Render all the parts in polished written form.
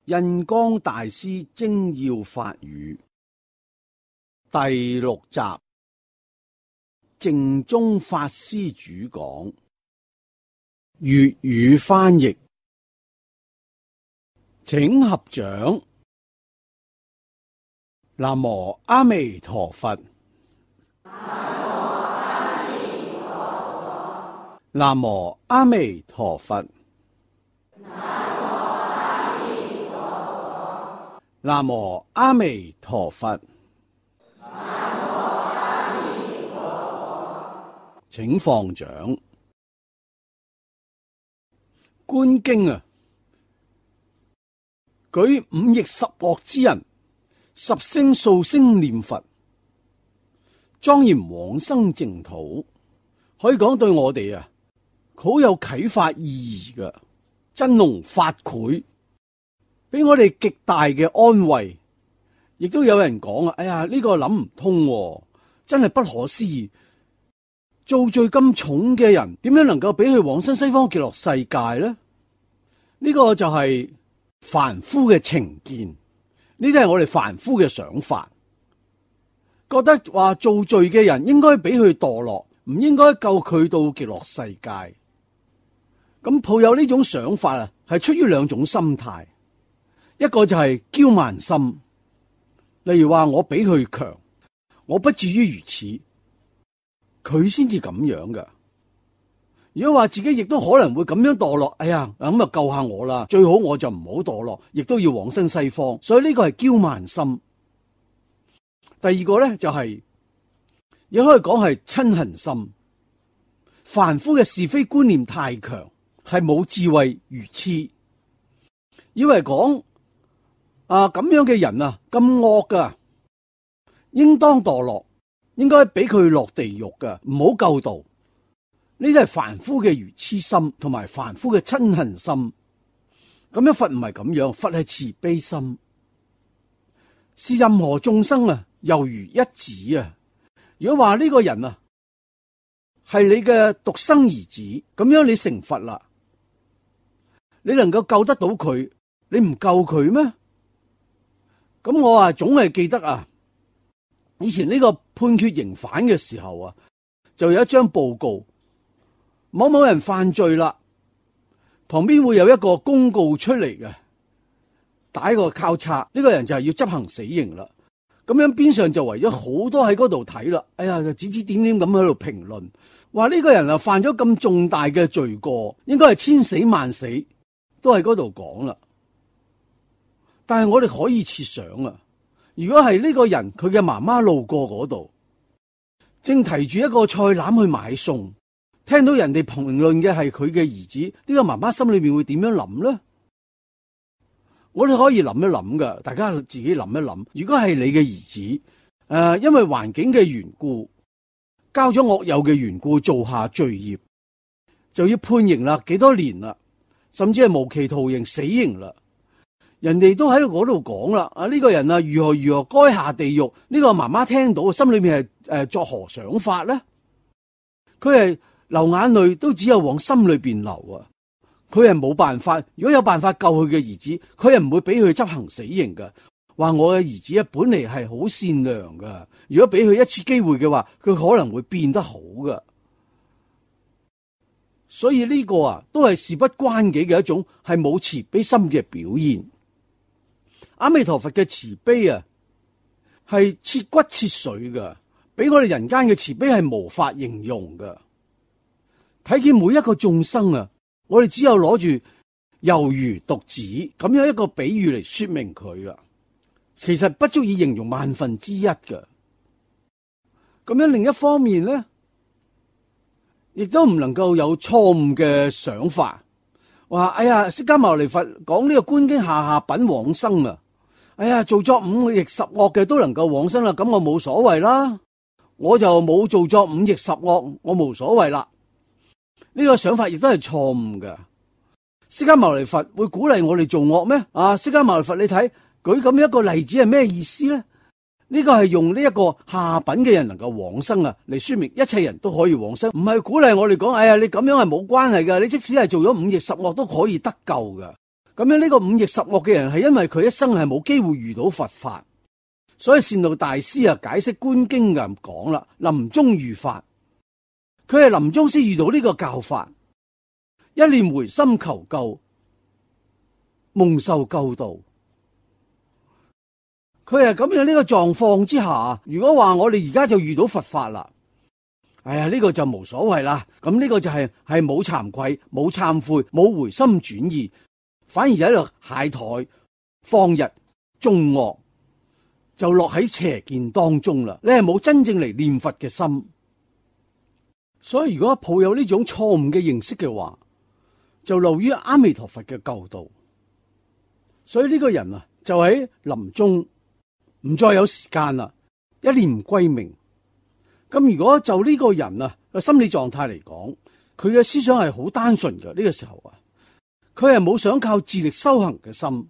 印光大師精要法語第6集，淨宗法師主講，粵語翻譯，請合掌。南無阿彌陀佛。南無阿彌陀佛。南無阿彌陀佛。請放掌。觀經啊，舉五逆十惡之人，十聲數聲念佛，莊嚴往生淨土，可以講對我哋啊好有啟發意義㗎，振聾發聵，俾我哋極大嘅安慰。亦都有人講啊，哎呀，呢個諗唔通，真係不可思議。造罪咁重嘅人，點樣能夠俾佢往生西方極樂世界呢？呢個就係凡夫嘅情見，呢啲係我哋凡夫嘅想法，覺得話造罪嘅人應該俾佢墮落，唔應該救佢到極樂世界。咁抱有呢種想法啊，係出於兩種心態，一個就係驕慢心，例如話我比佢強，我不至於如此，佢先至咁樣噶。如果話自己亦都可能會咁樣墮落，哎呀，咁啊救下我啦，最好我就唔好墮落，亦都要往生西方。所以呢個係驕慢心。第二個咧就係，亦可以講係嗔恨心。凡夫嘅是非觀念太強，係冇智慧愚癡，以為講咁樣嘅人啊咁惡噶，應當墮落，應該俾佢落地獄噶，唔好救度。呢啲係凡夫嘅愚癡心，同埋凡夫嘅嗔恨心。咁樣佛唔係咁樣，佛係慈悲心，是任何眾生啊，猶如一子啊。如果話呢個人啊係你嘅獨生兒子，咁樣你成佛啦，你能夠救得到佢，你唔救佢咩？咁我總係記得啊，以前呢個判決刑犯嘅時候啊，就有一張報告，某某人犯罪啦，旁邊會有一個公告出嚟嘅，打一個交叉，呢個人就係要執行死刑啦。咁樣邊上就圍咗好多喺嗰度睇啦，哎呀，就指指點點咁喺度評論，話呢個人啊犯咗咁重大嘅罪過，應該係千死萬死，都喺嗰度講啦。但係我哋可以設想啊，如果係呢個人佢嘅媽媽路過嗰度，正提住一個菜籃去買餸，聽到人哋評論嘅係佢嘅兒子，呢個媽媽心裏面會點樣諗呢？我哋可以諗一諗噶，大家自己諗一諗。如果係你嘅兒子，因為環境嘅緣故，交咗惡友嘅緣故，做下罪業，就要判刑啦，幾多年啦，甚至係無期徒刑、死刑啦。人哋都喺嗰度講啦，呢個人啊如何如何該下地獄。呢個媽媽聽到心裏面係作何想法呢？佢係流眼淚，都只有往心裏邊流啊。佢係冇辦法，如果有辦法救佢嘅兒子，佢係唔會俾佢執行死刑噶。話我嘅兒子啊本嚟係好善良噶，如果俾佢一次機會嘅話，佢可能會變得好噶。所以呢個啊都係事不關己嘅一種，係冇慈悲心嘅表現。阿彌陀佛嘅慈悲啊，係切骨切髓噶，俾我哋人間嘅慈悲係無法形容噶。睇見每一個眾生啊，我哋只有攞住猶如獨子咁樣一個比喻嚟說明佢噶，其實不足以形容萬分之一噶。咁樣另一方面咧，亦都唔能夠有錯誤嘅想法，話哎呀，釋迦牟尼佛講呢個觀經下下品往生啊，哎呀，做作五逆十惡嘅都能夠往生啦，咁我冇所謂啦，我就冇做作五逆十惡，我冇所謂啦。呢個想法亦都係錯誤嘅。釋迦牟尼佛會鼓勵我哋做惡咩？釋迦牟尼佛你睇舉咁一個例子係咩意思咧？呢個係用呢一個下品嘅人能夠往生啊，嚟說明一切人都可以往生，唔係鼓勵我哋講，哎呀，你咁樣係冇關係噶，你即使係做咗五逆十惡都可以得救噶。 咁樣呢個五逆十惡嘅人係因為佢一生係冇機會遇到佛法，所以善導大師解釋觀經嘅講啦，臨終遇法，佢係臨終先遇到呢個教法，一念回心求救，蒙受救度。佢係咁樣呢個狀況之下，如果話我哋而家就遇到佛法啦，哎呀呢個就無所謂啦。咁呢個就係冇慚愧、冇懺悔、冇回心轉意，反而就喺度懈怠、放逸、縱惡，就落喺邪見當中啦。你係冇真正嚟念佛嘅心，所以如果抱有呢種錯誤嘅認識嘅話，就流於阿彌陀佛嘅救度。所以呢個人啊，就喺臨終唔再有時間啦，一念歸命。咁如果就呢個人啊嘅心理狀態嚟講，佢嘅思想係好單純嘅。呢個時候啊，佢係冇想靠自力修行嘅心，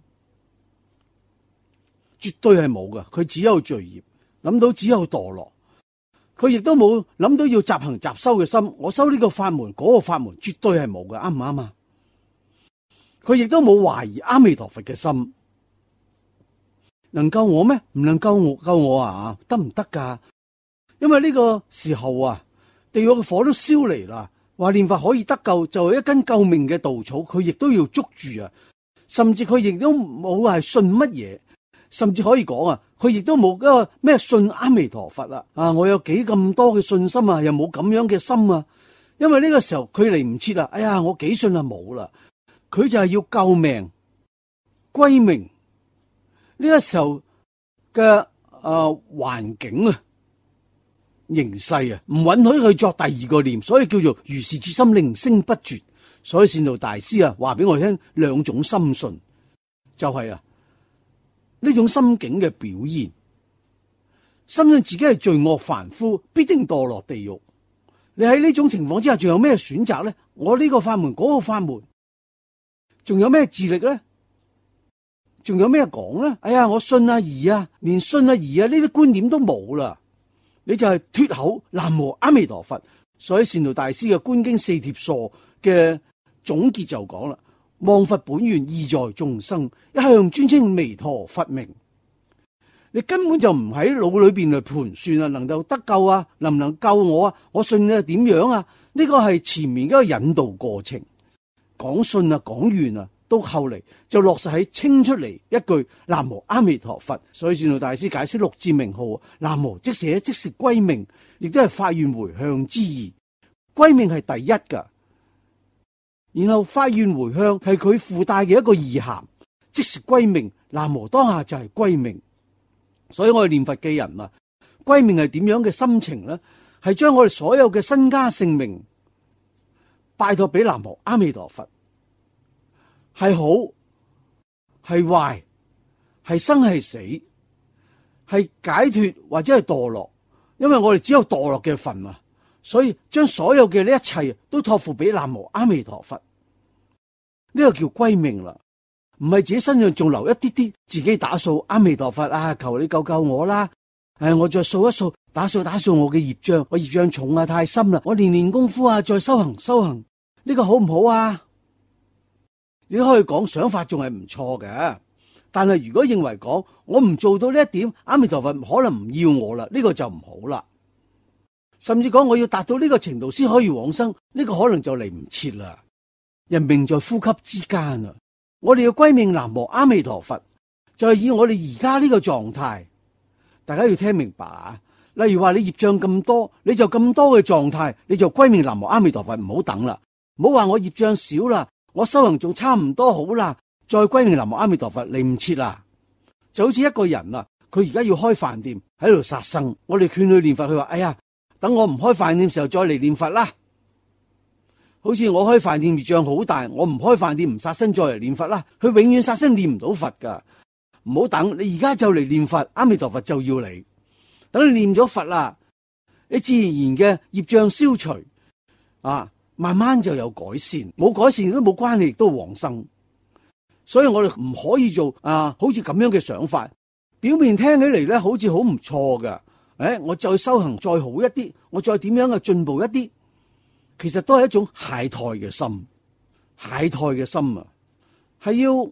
絕對係冇嘅。佢只有罪孽，諗到只有墮落。佢亦都冇諗到要習行習修嘅心。我修呢個法門，嗰個法門，絕對係冇嘅。啱唔啱啊？佢亦都冇懷疑阿彌陀佛嘅心，能救我咩？唔能救我啊？得唔得噶？因為呢個時候啊，地獄嘅火都燒嚟啦，話念佛可以得救，就係一根救命嘅稻草，佢亦都要捉住啊！甚至佢亦都冇係信乜嘢，甚至可以講啊，佢亦都冇嗰個咩信阿彌陀佛啦。啊，我有幾咁多嘅信心啊，又冇咁樣嘅心啊！因為呢個時候佢嚟唔切啦，哎呀，我幾信啊冇啦，佢就係要救命歸命。呢個時候嘅環境啊，形勢啊，唔允許佢作第二個念，所以叫做如是至心令聲不絕。所以善導大師啊，話俾我聽兩種心信，就係呢種心境嘅表現。深信自己係罪惡凡夫，必定墮落地獄。你喺呢種情況之下，仲有咩選擇咧？我呢個法門，嗰個法門，仲有咩自力咧？仲有咩講咧？哎呀，我信啊疑啊，連信啊疑啊呢啲觀點都冇啦。你就係脫口南無阿彌陀佛。所以善導大師嘅觀經四帖疏嘅總結就講啦：望佛本願意在眾生，一向尊稱彌陀佛名。你根本就唔喺腦裏邊嚟盤算啊，能夠得救啊，能唔能救我啊？我信啊點樣啊？呢個係前面嗰個引導過程，講信啊講完啊，到後嚟就落實喺清出嚟一句南無阿彌陀佛。所以善導大師解釋六字名號，南無即寫即是歸命，亦都係發願回向之意。歸命係第一噶，然後發願回向係佢附帶嘅一個意涵，即是歸命。南無當下就係歸命。所以我哋念佛嘅人啊，歸命係點樣嘅心情呢？係將我哋所有嘅身家性命拜託俾南無阿彌陀佛。係好係壞，係生係死，係解脫或者係墮落，因為我哋只有墮落嘅份啊，所以將所有嘅呢一切都託付俾南無阿彌陀佛。呢個叫歸命啦，唔係自己身上仲留一啲啲，自己打掃阿彌陀佛啊，求你救救我啦！我再掃一掃，打掃我嘅業障，我業障重啊，太深啦，我練功夫啊，再修行，呢個好唔好啊？你可以講想法仲係唔錯嘅，但係如果認為講我唔做到呢一點，阿彌陀佛可能唔要我啦，呢個就唔好啦。甚至講我要達到呢個程度先可以往生，呢個可能就嚟唔切啦。人命在呼吸之間啊！我哋要歸命南無阿彌陀佛，就係以我哋而家呢個狀態，大家要聽明白啊！例如話你業障咁多，你就咁多嘅狀態，你就歸命南無阿彌陀佛，唔好等啦，唔好話我業障少啦，我修行仲差唔多好啦，再歸命南無阿彌陀佛嚟唔切啦。就好似一個人啊，佢而家要開飯店喺度殺生，我哋勸佢念佛，佢話：哎呀，等我唔開飯店嘅時候再嚟念佛啦。好似我開飯店業障好大，我唔開飯店唔殺生再嚟念佛啦。佢永遠殺生念唔到佛噶，唔好等，你而家就嚟念佛，阿彌陀佛就要你。等你念咗佛啦，你自然嘅業障消除啊，慢慢就有改善。冇改善都冇關係，亦都往生。所以我哋唔可以做好似咁樣嘅想法。表面聽起嚟咧，好似好唔錯噶。我再修行再好一啲，我再點樣嘅進步一啲。其實都係一種懈怠嘅心，懈怠嘅心啊，係要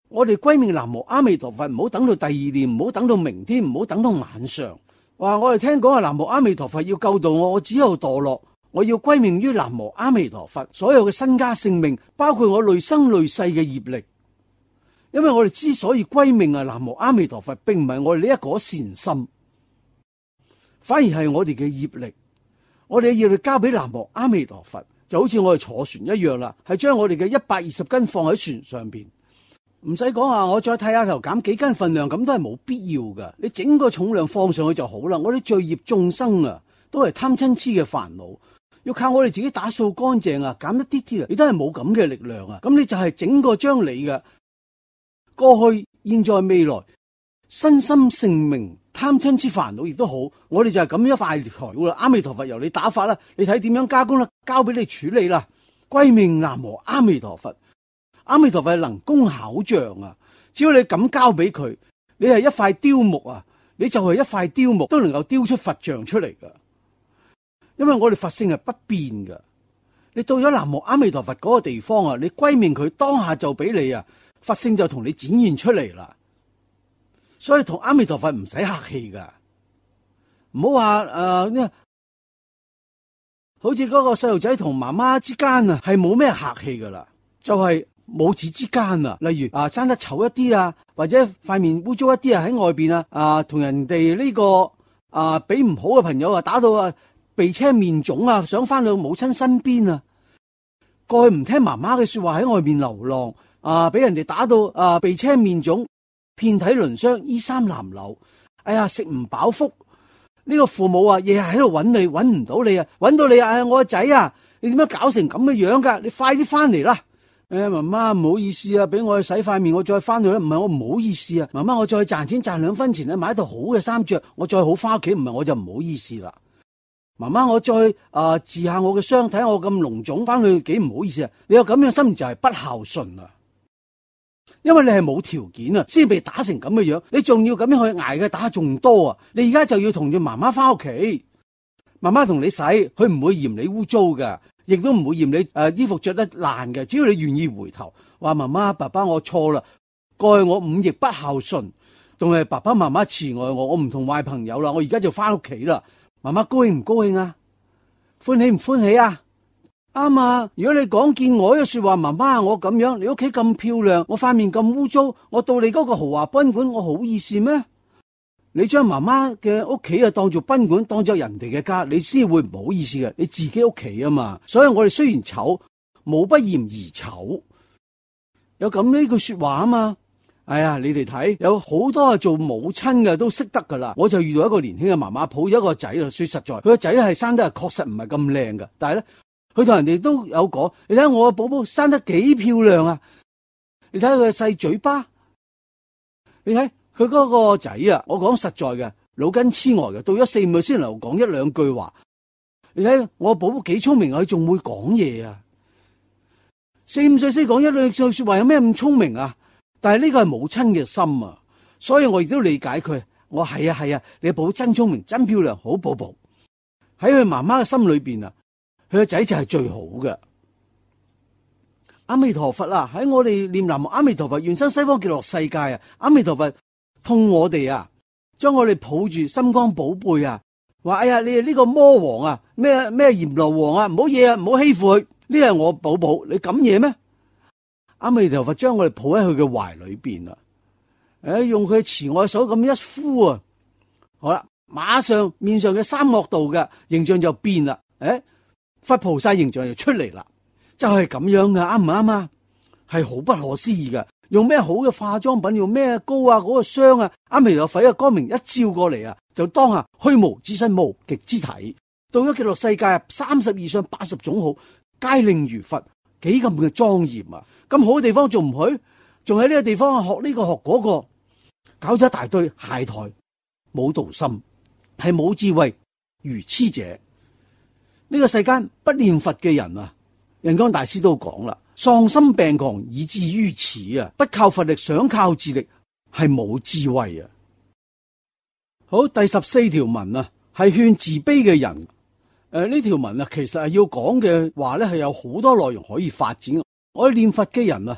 我哋歸命南無阿彌陀佛，唔好等到第二念，唔好等到明天，唔好等到晚上。話我哋聽講南無阿彌陀佛要救度我，我只有墮落，我要歸命於南無阿彌陀佛，所有嘅身家性命，包括我累生累世嘅業力。因為我哋之所以歸命南無阿彌陀佛，並唔係我哋呢一顆善心，反而係我哋嘅業力。我哋嘅業力交俾南無阿彌陀佛，就好似我哋坐船一樣啦，係將我哋嘅120斤放喺船上邊。唔使講啊，我再剃下頭減幾斤份量，咁都係冇必要噶。你整個重量放上去就好啦。我哋罪業眾生啊，都係貪嗔癡嘅煩惱，要靠我哋自己打掃乾淨啊，減一啲啲啊，你都係冇咁嘅力量啊。咁你就係整個將你嘅過去、現在、未來身心性命貪嗔癡煩惱亦都好，我哋就係咁一塊材料啦。阿彌陀佛由你打發啦，你睇點樣加工啦，交俾你處理啦。歸命南無阿彌陀佛。阿彌陀佛係能工巧匠啊！只要你咁交俾佢，你係一塊雕木啊，你就係一塊雕木都能夠雕出佛像出嚟噶。因為我哋佛性係不變噶。你到咗南無阿彌陀佛嗰個地方啊，你歸命佢，當下就俾你啊，佛性就同你展現出嚟啦。所以同阿彌陀佛唔使客氣噶，唔好話好似嗰個細路仔同媽媽之間啊，係冇咩客氣噶啦，就係母子之間啊，例如生得醜一啲啊，或者塊面污糟一啲啊，喺外邊同人哋呢個比唔好嘅朋友打到鼻青面腫啊，想翻到母親身邊啊，過去唔聽媽媽嘅說話喺外面流浪俾人哋打到鼻青面腫，遍體鱗傷，衣衫襤褸，哎呀食唔飽腹，呢個父母日日喺度揾你，揾唔到你啊，揾到你我個仔你點樣搞成咁嘅樣噶？你快啲翻嚟啦！媽媽唔好意思啊，俾我去洗塊面，我再翻去啦。唔係我唔好意思啊，媽媽我再賺錢賺2分錢咧，買一套好嘅衫着，我再好翻屋企，唔係我就唔好意思啦。媽媽我再治下我嘅傷，睇下我咁膿腫，翻去幾唔好意思啊。你有咁樣心就係不孝順啊，因為你係冇條件啊，先被打成咁嘅樣，你仲要咁樣去挨嘅打仲多啊。你而家就要同住媽媽翻屋企，媽媽同你洗，佢唔會嫌你污糟噶。亦都唔會嫌你衣服着得爛嘅，只要你願意回頭話媽媽爸爸我錯啦，過去我忤逆不孝順，仲係爸爸媽媽慈愛我唔同壞朋友啦，我而家就翻屋企啦。媽媽高興唔高興啊？歡喜唔歡喜啊？啱啊！如果你講見我嘅說話，媽媽我咁樣，你屋企咁漂亮，我塊面咁污糟，我到你嗰個豪華賓館，我好意思咩？你將媽媽嘅屋企當做賓館，當作人哋嘅家，你先會唔好意思嘅。你自己屋企啊嘛，所以我哋雖然醜，無不嫌而醜，有咁呢句說話啊嘛。哎呀，你哋睇，有好多做母親嘅都識得噶啦。我就遇到一個年輕嘅媽媽抱咗一個仔啦，說實在，佢個仔咧係生得確實唔係咁靚噶，但係咧佢同人哋都有講，你睇下我個寶寶生得幾漂亮啊！你睇下佢嘅細嘴巴，你睇。佢嗰個仔我講實在嘅，腦筋痴呆嘅，到咗4、5歲先能夠講1、2句話。你睇我寶寶幾聰明啊，佢仲會講嘢啊！4、5歲先講1、2句說話，有咩咁聰明啊？但係呢個係母親嘅心啊，所以我亦都理解佢。我係啊，你寶寶真聰明，真漂亮，好寶寶。喺佢媽媽嘅心裏邊啊，佢個仔就係最好嘅。阿彌陀佛啊，喺我哋念南無阿彌陀佛，願生西方極樂世界啊！阿彌陀佛。痛我哋將我哋抱住心肝寶貝話哎呀，你哋呢個魔王咩閻羅王唔好嘢唔好欺負佢，呢係我寶寶，你敢嘢咩？阿彌陀佛將我哋抱喺佢嘅懷裏邊用佢慈愛手咁一敷好啦，馬上面上嘅三惡道嘅形象就變啦，佛菩薩形象就出嚟啦，就係咁樣噶，啱唔啱啊？係好不可思議噶。用咩好嘅化妝品，用咩膏嗰個霜阿彌陀佛嘅光明一照過嚟就當下虛無之身，無極之體。到咗極樂世界32相80種好，皆令如佛，幾咁嘅莊嚴啊！咁好嘅地方仲唔去？仲喺呢個地方學呢個學嗰個，搞咗一大堆懈怠，冇道心，係冇智慧，愚癡者。呢個世間不念佛嘅人印光大師都講啦。喪心病狂以至於此不靠佛力，想靠自力，係冇智慧好，第14條文係勸自卑嘅人。呢條文其實係要講嘅話咧，係有好多內容可以發展。我哋念佛嘅人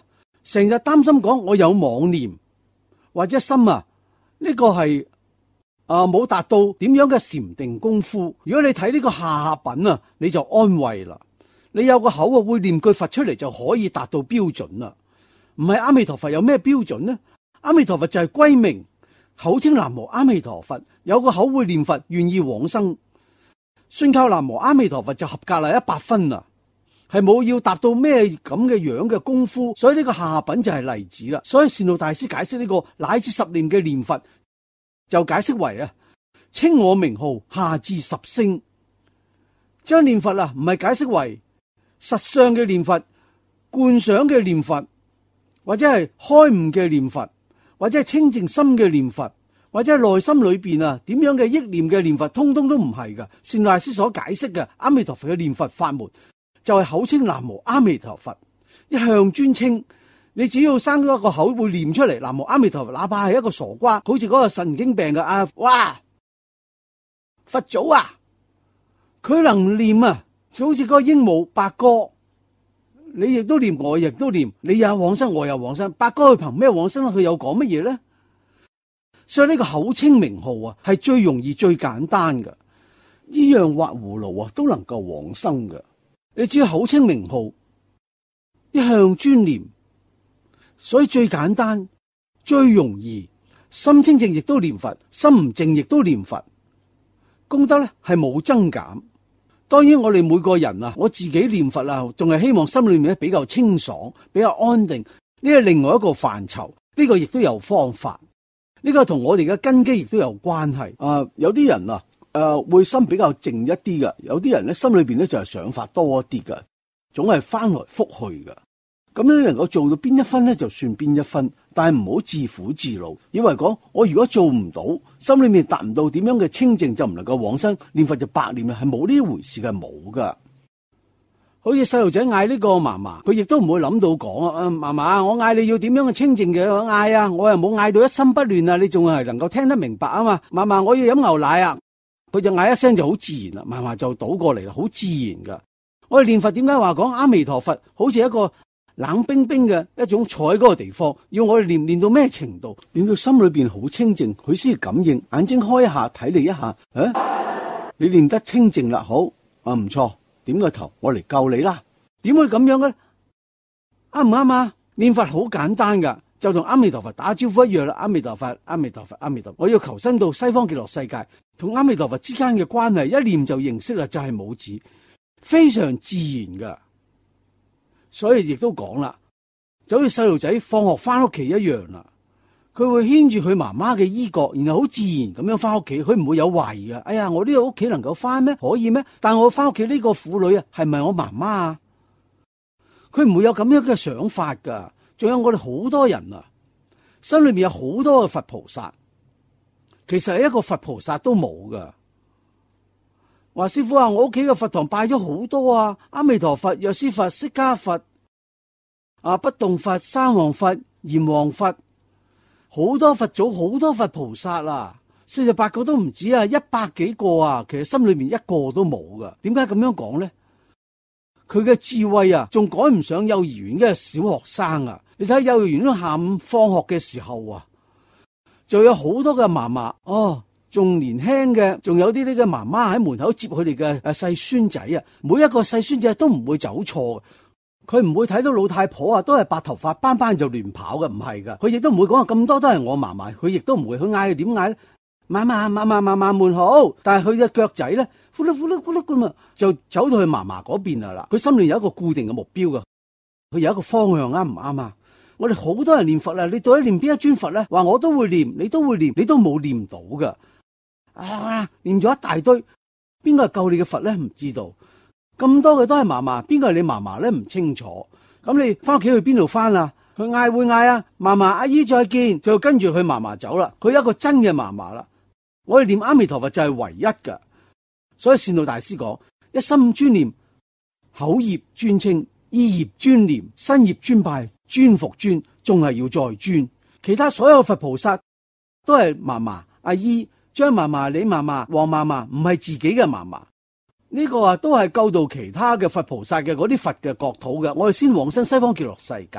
成日擔心講我有妄念或者心呢個係冇達到點樣嘅禪定功夫。如果你睇呢個下品啊，你就安慰啦。你有個口會念句佛出嚟就可以達到標準啦。唔係阿彌陀佛有咩標準呢？阿彌陀佛就係歸命，口稱南無阿彌陀佛，有個口會念佛，願意往生，信靠南無阿彌陀佛就合格啦，100分啦，係冇要達到咩咁嘅樣嘅功夫。所以呢個下品就係例子啦。所以善導大師解釋呢個乃至十念嘅念佛，就解釋為稱我名號下至十聲，將念佛唔係解釋為實相嘅念佛、觀想嘅念佛，或者係開悟嘅念佛，或者係清淨心嘅念佛，或者係內心裏邊點樣嘅憶念嘅念佛，通通都唔係噶。善導大師所解釋嘅阿彌陀佛嘅念佛法門，就係口稱南無阿彌陀佛，一向專稱。你只要生咗一個口會念出嚟南無阿彌陀佛，哪怕係一個傻瓜，好似嗰個神經病嘅哇佛祖佢能念就好似嗰個鸚鵡八哥，你亦都念，我亦都念，你也往生，我又往生。八哥佢憑咩往生？佢有講乜嘢咧？所以呢個口稱名號係最容易、最簡單嘅，依樣畫葫蘆都能夠往生嘅。你只要口稱名號，一向專念，所以最簡單、最容易。心清淨亦都念佛，心唔淨亦都念佛，功德咧係冇增減。當然我哋每個人我自己念佛仲係希望心裏面比較清爽、比較安定，呢係另外一個範疇。呢個亦都有方法，呢個同我哋嘅根基亦都有關係。有啲人會心比較靜一啲嘅，有啲人咧心裏邊咧就係想法多一啲嘅，總係翻來覆去嘅。咁你能夠做到邊一分咧，就算邊一分，但係唔好自苦自勞，以為講我如果做唔到，心裏面達唔到點樣嘅清淨，就唔能夠往生，念佛就白念啦，係冇呢回事嘅，冇噶。好似細路仔嗌呢個嫲嫲，佢亦都唔會諗到講嫲嫲，我嗌你要點樣嘅清淨嘅嗌我又冇嗌到一心不亂啊，你仲係能夠聽得明白啊嘛。嫲嫲我要飲牛奶佢就嗌一聲就好自然啦，嫲嫲就倒過嚟啦，好自然噶。我哋念佛點解話講阿彌陀佛好似一個冷冰冰嘅一種坐喺嗰個地方，要我哋念到咩程度？念到心裏邊好清淨，佢先感應，眼睛開一下睇你一下，你念得清淨啦，好唔錯，點個頭，我嚟救你啦。點會咁樣嘅？啱唔啱啊？念佛好簡單噶，就同阿彌陀佛打招呼一樣啦。阿彌陀佛，阿彌陀佛，阿彌陀佛，我要求生到西方極樂世界，同阿彌陀佛之間嘅關係一念就認識啦，就係母子，非常自然噶。所以亦都講啦，就好似細路仔放學翻屋企一樣啦，佢會牽住佢媽媽嘅衣角，然後好自然咁樣翻屋企，佢唔會有懷疑嘅。哎呀，我呢個屋企能夠翻咩？可以咩？但我翻屋企呢個婦女係咪我媽媽啊？佢唔會有咁樣嘅想法噶。仲有我哋好多人心裏面有好多嘅佛菩薩，其實係一個佛菩薩都冇噶。話師傅我屋企嘅佛堂拜咗好多阿彌陀佛、藥師佛、釋迦佛、不動佛、三王佛、閻王佛，好多佛祖、好多佛菩薩48個都唔止100幾個其實心裏面一個都冇噶。點解咁樣講咧？佢嘅智慧仲趕唔上幼兒園嘅小學生你睇幼兒園都下午放學嘅時候就有好多嘅嫲嫲仲年輕嘅，仲有啲呢個媽媽喺門口接佢哋嘅細孫仔每一個細孫仔都唔會走錯，佢唔會睇到老太婆都係白頭髮斑斑就亂跑嘅，唔係噶。佢亦都唔會講咁多都係我嫲嫲，佢亦都唔會，佢嗌佢點嗌咧？嫲嫲門好，但係佢嘅腳仔咧，呼嚕呼嚕呼嚕咁就走到去嫲嫲嗰邊啦。佢心裏有一個固定嘅目標噶，佢有一個方向，啱唔啱啊？我哋好多人念佛你到底念邊一尊佛咧？話我都會念，你都會念，你都冇念到噶。念咗一大堆，邊個係救你嘅佛咧？唔知道，咁多嘅都係嫲嫲，邊個係你嫲嫲咧？唔清楚。咁你翻屋企去邊度翻佢嗌會嗌嫲嫲阿姨再見，就跟住佢嫲嫲走啦。佢一個真嘅嫲嫲啦。我哋念阿彌陀佛就係唯一噶，所以善導大師講：一心專念，口業專稱，意業專念，身業專拜，專復專，仲係要再專。其他所有佛菩薩都係嫲嫲阿姨。張嫲嫲、李嫲嫲、黃嫲嫲唔係自己嘅嫲嫲，呢個都係救度其他嘅佛菩薩嘅嗰啲佛嘅國土嘅，我哋先往生西方極樂世界。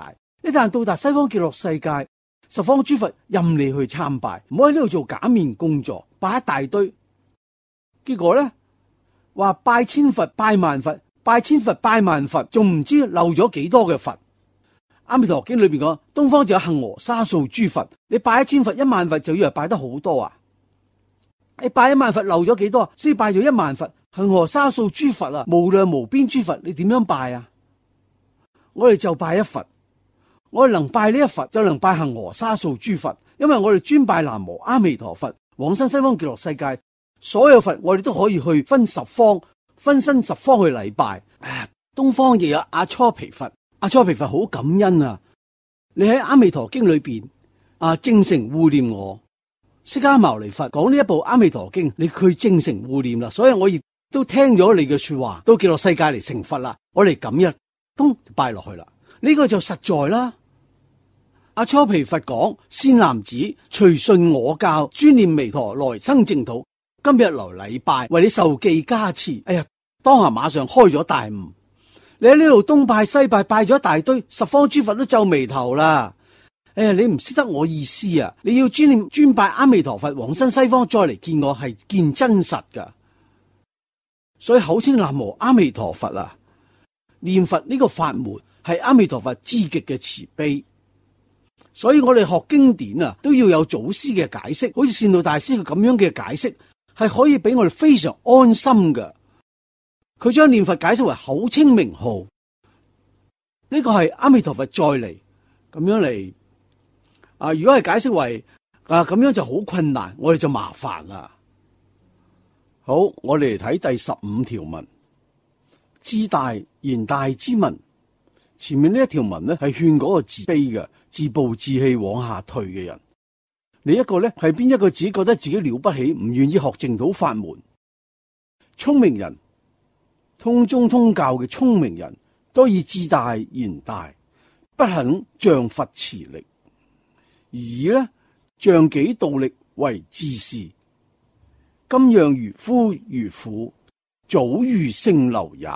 一旦到達西方極樂世界，十方諸佛任你去參拜，唔好喺呢度做假面工作，拜一大堆。結果咧話拜千佛拜萬佛，拜千佛拜萬佛，仲唔知漏咗幾多嘅佛。阿彌陀經裏邊講，東方就有恒河沙數諸佛，你拜1000佛10000佛就以為拜得好多啊？你拜10000佛漏咗幾多？先拜咗10000佛，恒河沙數諸佛啊，無量無邊諸佛，你點樣拜啊？我哋就拜一佛，我哋能拜呢一佛，就能拜恒河沙數諸佛，因為我哋專拜南無阿彌陀佛，往生西方極樂世界，所有佛我哋都可以去分十方，分身十方去禮拜。東方亦有阿閦鞞佛，阿閦鞞佛好感恩啊！你喺阿彌陀經裏邊正誠護念我，釋迦牟尼佛講呢一部阿彌陀經，你去正誠護念啦，所以我亦都聽咗你嘅說話，到極樂世界嚟成佛啦，我哋咁一通拜落去啦，呢個就實在啦。阿閦鞞佛講：善男子，隨順我教，專念彌陀來生淨土，今日來禮拜，為你受記加持。哎呀，當下馬上開咗大悟。你喺呢度東拜西拜，拜咗一大堆，十方諸佛都皺眉頭啦。哎呀，你唔識得我意思啊！你要專拜阿彌陀佛，往生西方再嚟見我，係見真實噶。所以口稱南無阿彌陀佛啊！念佛呢個法門係阿彌陀佛至極嘅慈悲，所以我哋學經典啊，都要有祖師嘅解釋，好似善導大師佢咁樣嘅解釋，係可以俾我哋非常安心噶。佢將念佛解釋為口稱名號，呢個係阿彌陀佛再嚟咁樣嚟如果係解釋為咁樣就好困難，我哋就麻煩啦。好，我哋嚟睇第15條文，自大言大之文。前面呢一條文呢係勸嗰個自卑嘅、自暴自棄往下退嘅人。另一個呢係邊一個自己覺得自己了不起，唔願意學淨土法門。聰明人，通宗通教嘅聰明人，都以自大言大，不肯仗佛持力，以呢仗己道力為自是。今讓愚夫愚婦，早遇聖流也。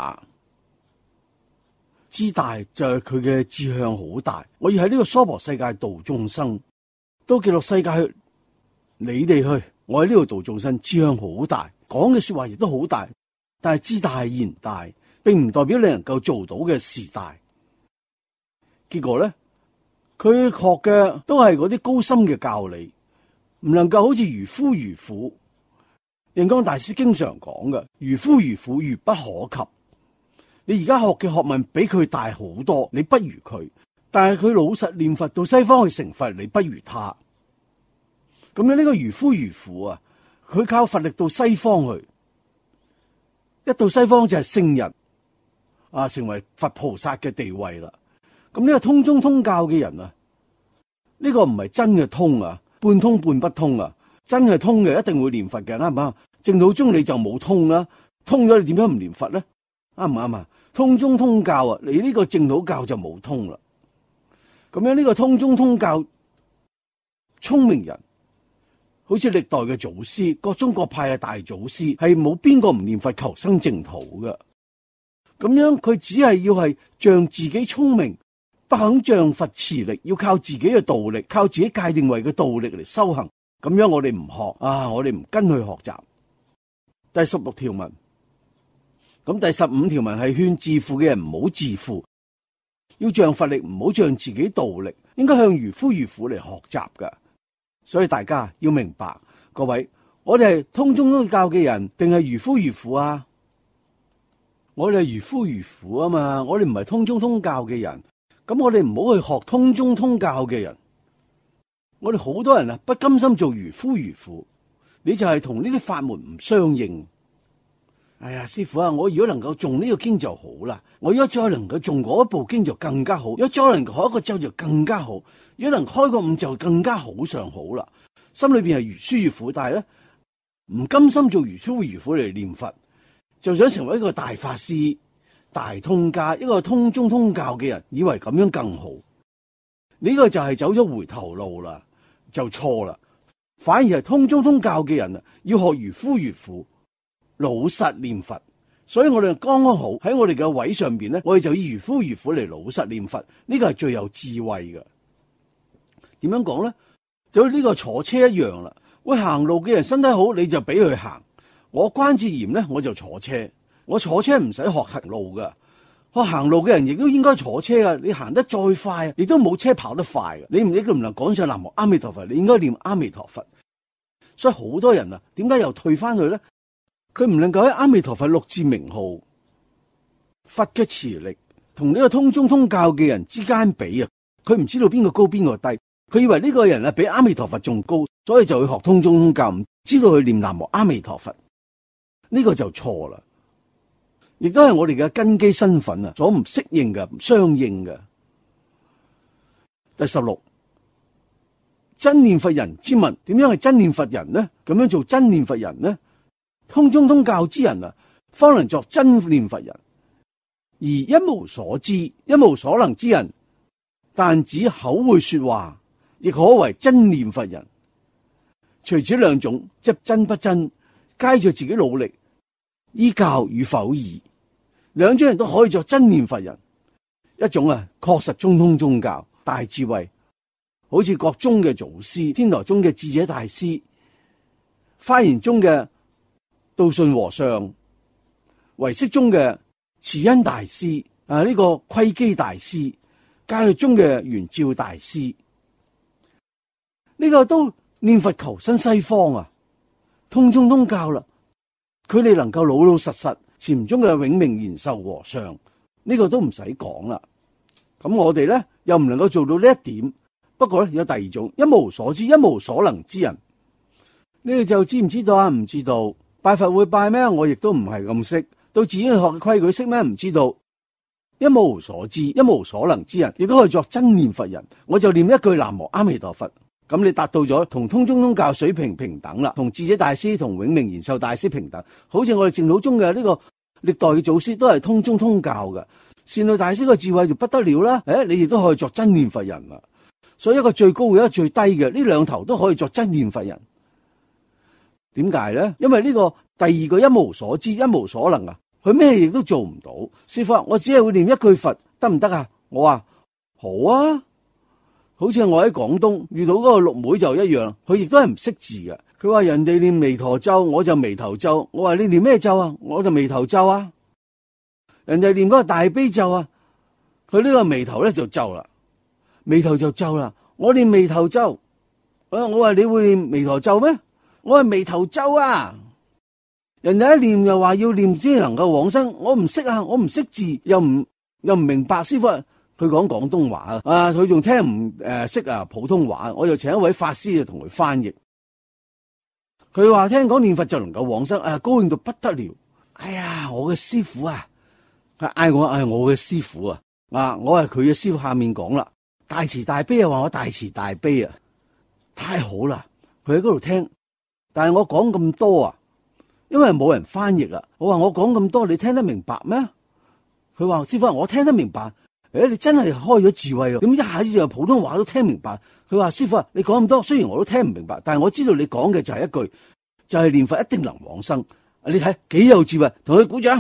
自大就係佢嘅志向好大，我要喺呢個娑婆世界度眾生，到極樂世界去，你哋去，我喺呢度度眾生，志向好大，講嘅說話亦都好大，但係自大言大，並唔代表你能夠做到嘅事大。結果咧，佢學嘅都係嗰啲高深嘅教理，唔能夠好似愚夫愚婦。印光大師經常講嘅，愚夫愚婦愚不可及。你而家學嘅學問比佢大好多，你不如佢，但係佢老實念佛到西方去成佛，你不如他。咁樣呢個愚夫愚婦啊，佢靠佛力到西方去，一到西方就係聖人成為佛菩薩嘅地位啦。咁呢個通宗通教嘅人啊，呢個唔係真嘅通啊，半通半不通啊，真係通嘅一定會念佛嘅，啱唔啱？淨土宗你就冇通啦，通咗你點樣唔念佛咧？啱唔啱啊？通宗通教啊，你呢個淨土教就冇通啦。咁樣呢個通宗通教聰明人，好似歷代嘅祖師，各宗各派嘅大祖師，係冇邊個唔念佛求生淨土嘅。咁樣佢只係要係仗自己聰明，不肯仗佛持力，要靠自己嘅道力，靠自己界定為嘅道力嚟修行。咁樣我哋唔學我哋唔跟去學習。第16條文，咁第15條文係勸自負嘅人唔好自負，要仗佛力，唔好仗自己道力，應該向愚夫愚婦嚟學習噶。所以大家要明白，各位，我哋係通宗通教嘅人，定係愚夫愚婦啊？我哋係愚夫愚婦啊嘛，我哋唔係通宗通教嘅人，咁我哋唔好去學通宗通教嘅人。我哋好多人啊，不甘心做愚夫愚婦，你就係同呢啲法門唔相應。哎呀，師父啊，我如果能夠誦呢個經就好啦，我如果再能夠誦嗰一部經就更加好，如果再能夠開一個咒就更加好，如果能開個悟就更加好上好啦。心裏邊係愚夫愚婦，但係咧唔甘心做愚夫愚婦嚟念佛，就想成為一個大法師、大通家，一個通宗通教嘅人，以為咁樣更好。呢個就係走咗回頭路啦，就錯啦。反而係通宗通教嘅人啊，要學愚夫愚婦，老實念佛， 所以我哋剛剛好喺我哋嘅位上邊咧，我哋就以如夫如婦嚟老實念佛，呢個係最有智慧嘅。點樣講咧？就好似呢個坐車一樣啦。喂，行路嘅人身體好，你就俾佢行。我關節炎咧，我就坐車。我坐車唔使學行路噶。我行路嘅人亦都應該坐車啊！你行得再快，亦都冇車跑得快嘅。你唔能趕上南無阿彌陀佛，你應該念阿彌陀佛。所以好多人啊，點解又退翻去咧？佢唔能夠喺阿彌陀佛六字名號、佛嘅慈力同呢個通中通教嘅人之間比啊！佢唔知道邊個高邊個低，佢以為呢個人啊比阿彌陀佛仲高，所以就去學通中通教，唔知道去念南無阿彌陀佛。呢個就錯啦。亦都係我哋嘅根基身份啊，所唔適應嘅、唔相應嘅。第16，真念佛人之問，點樣係真念佛人呢？咁樣做真念佛人呢？通中通教之人啊，方能作真念佛人。而一無所知、一無所能之人，但只口會說話，亦可為真念佛人。除此兩種，即真不真，皆在自己努力依教與否異。兩種人都可以作真念佛人。一種啊，確實中通宗教大智慧，好似國宗嘅祖師、天台宗嘅智者大師、華嚴宗嘅道信和尚、唯識宗嘅慈恩大師啊，呢個窺基大師、戒律宗嘅圓照大師，呢個都念佛求生西方啊，通中通教啦。佢哋能夠老老實實，禪宗嘅永明延壽和尚，呢個都唔使講啦。咁我哋咧又唔能夠做到呢一點。不過咧有第二種，一無所知、一無所能之人，呢個就知唔知道啊？唔知道。拜佛會拜咩？我亦都唔係咁識。到自然學嘅規矩識咩？唔知道。一無所知、一無所能之人，亦都可以作真念佛人。我就念一句南無阿彌陀佛。咁你達到咗同通中通教水平平等啦，同智者大師同永明延壽大師平等。好似我哋淨土宗嘅呢個歷代嘅祖師都係通中通教嘅，善導大師個智慧就不得了啦。你亦都可以作真念佛人啦。所以一個最高嘅，一個最低嘅，呢兩頭都可以作真念佛人。點解咧？因為呢個第二個一無所知、一無所能啊，佢咩亦都做唔到。師父，我只係會念一句佛得唔得啊？我話好啊。好似我喺廣東遇到嗰個六妹就一樣，佢亦都係唔識字嘅。佢話人哋念彌陀咒，我就彌頭咒。我話你念咩咒啊？我就彌頭咒啊。人哋念嗰個大悲咒啊，佢呢個眉頭咧就皺啦，眉頭就皺啦。我念眉頭咒，我話你會念彌陀咒咩？我係眉頭咒啊。人哋一念又話要念先能夠往生，我唔識啊，我唔識字，又唔明白。師父佢講廣東話啊，佢仲聽唔識啊普通話，我就請一位法師就同佢翻譯。佢話聽講念佛就能夠往生，高興到不得了。哎呀，我嘅師父啊，佢嗌我我嘅師父啊，我係佢嘅師父。下面講啦，大慈大悲啊，話我大慈大悲啊，太好啦。佢喺嗰度聽，但係我講咁多啊，因為冇人翻譯啊。我話我講咁多，你聽得明白咩？佢話師父，我聽得明白。你真係開咗智慧咯，點一下子就普通話都聽明白？佢話師父，你講咁多，雖然我都聽唔明白，但係我知道你講嘅就係一句，就係念佛一定能往生。你睇幾有智慧，同佢鼓掌。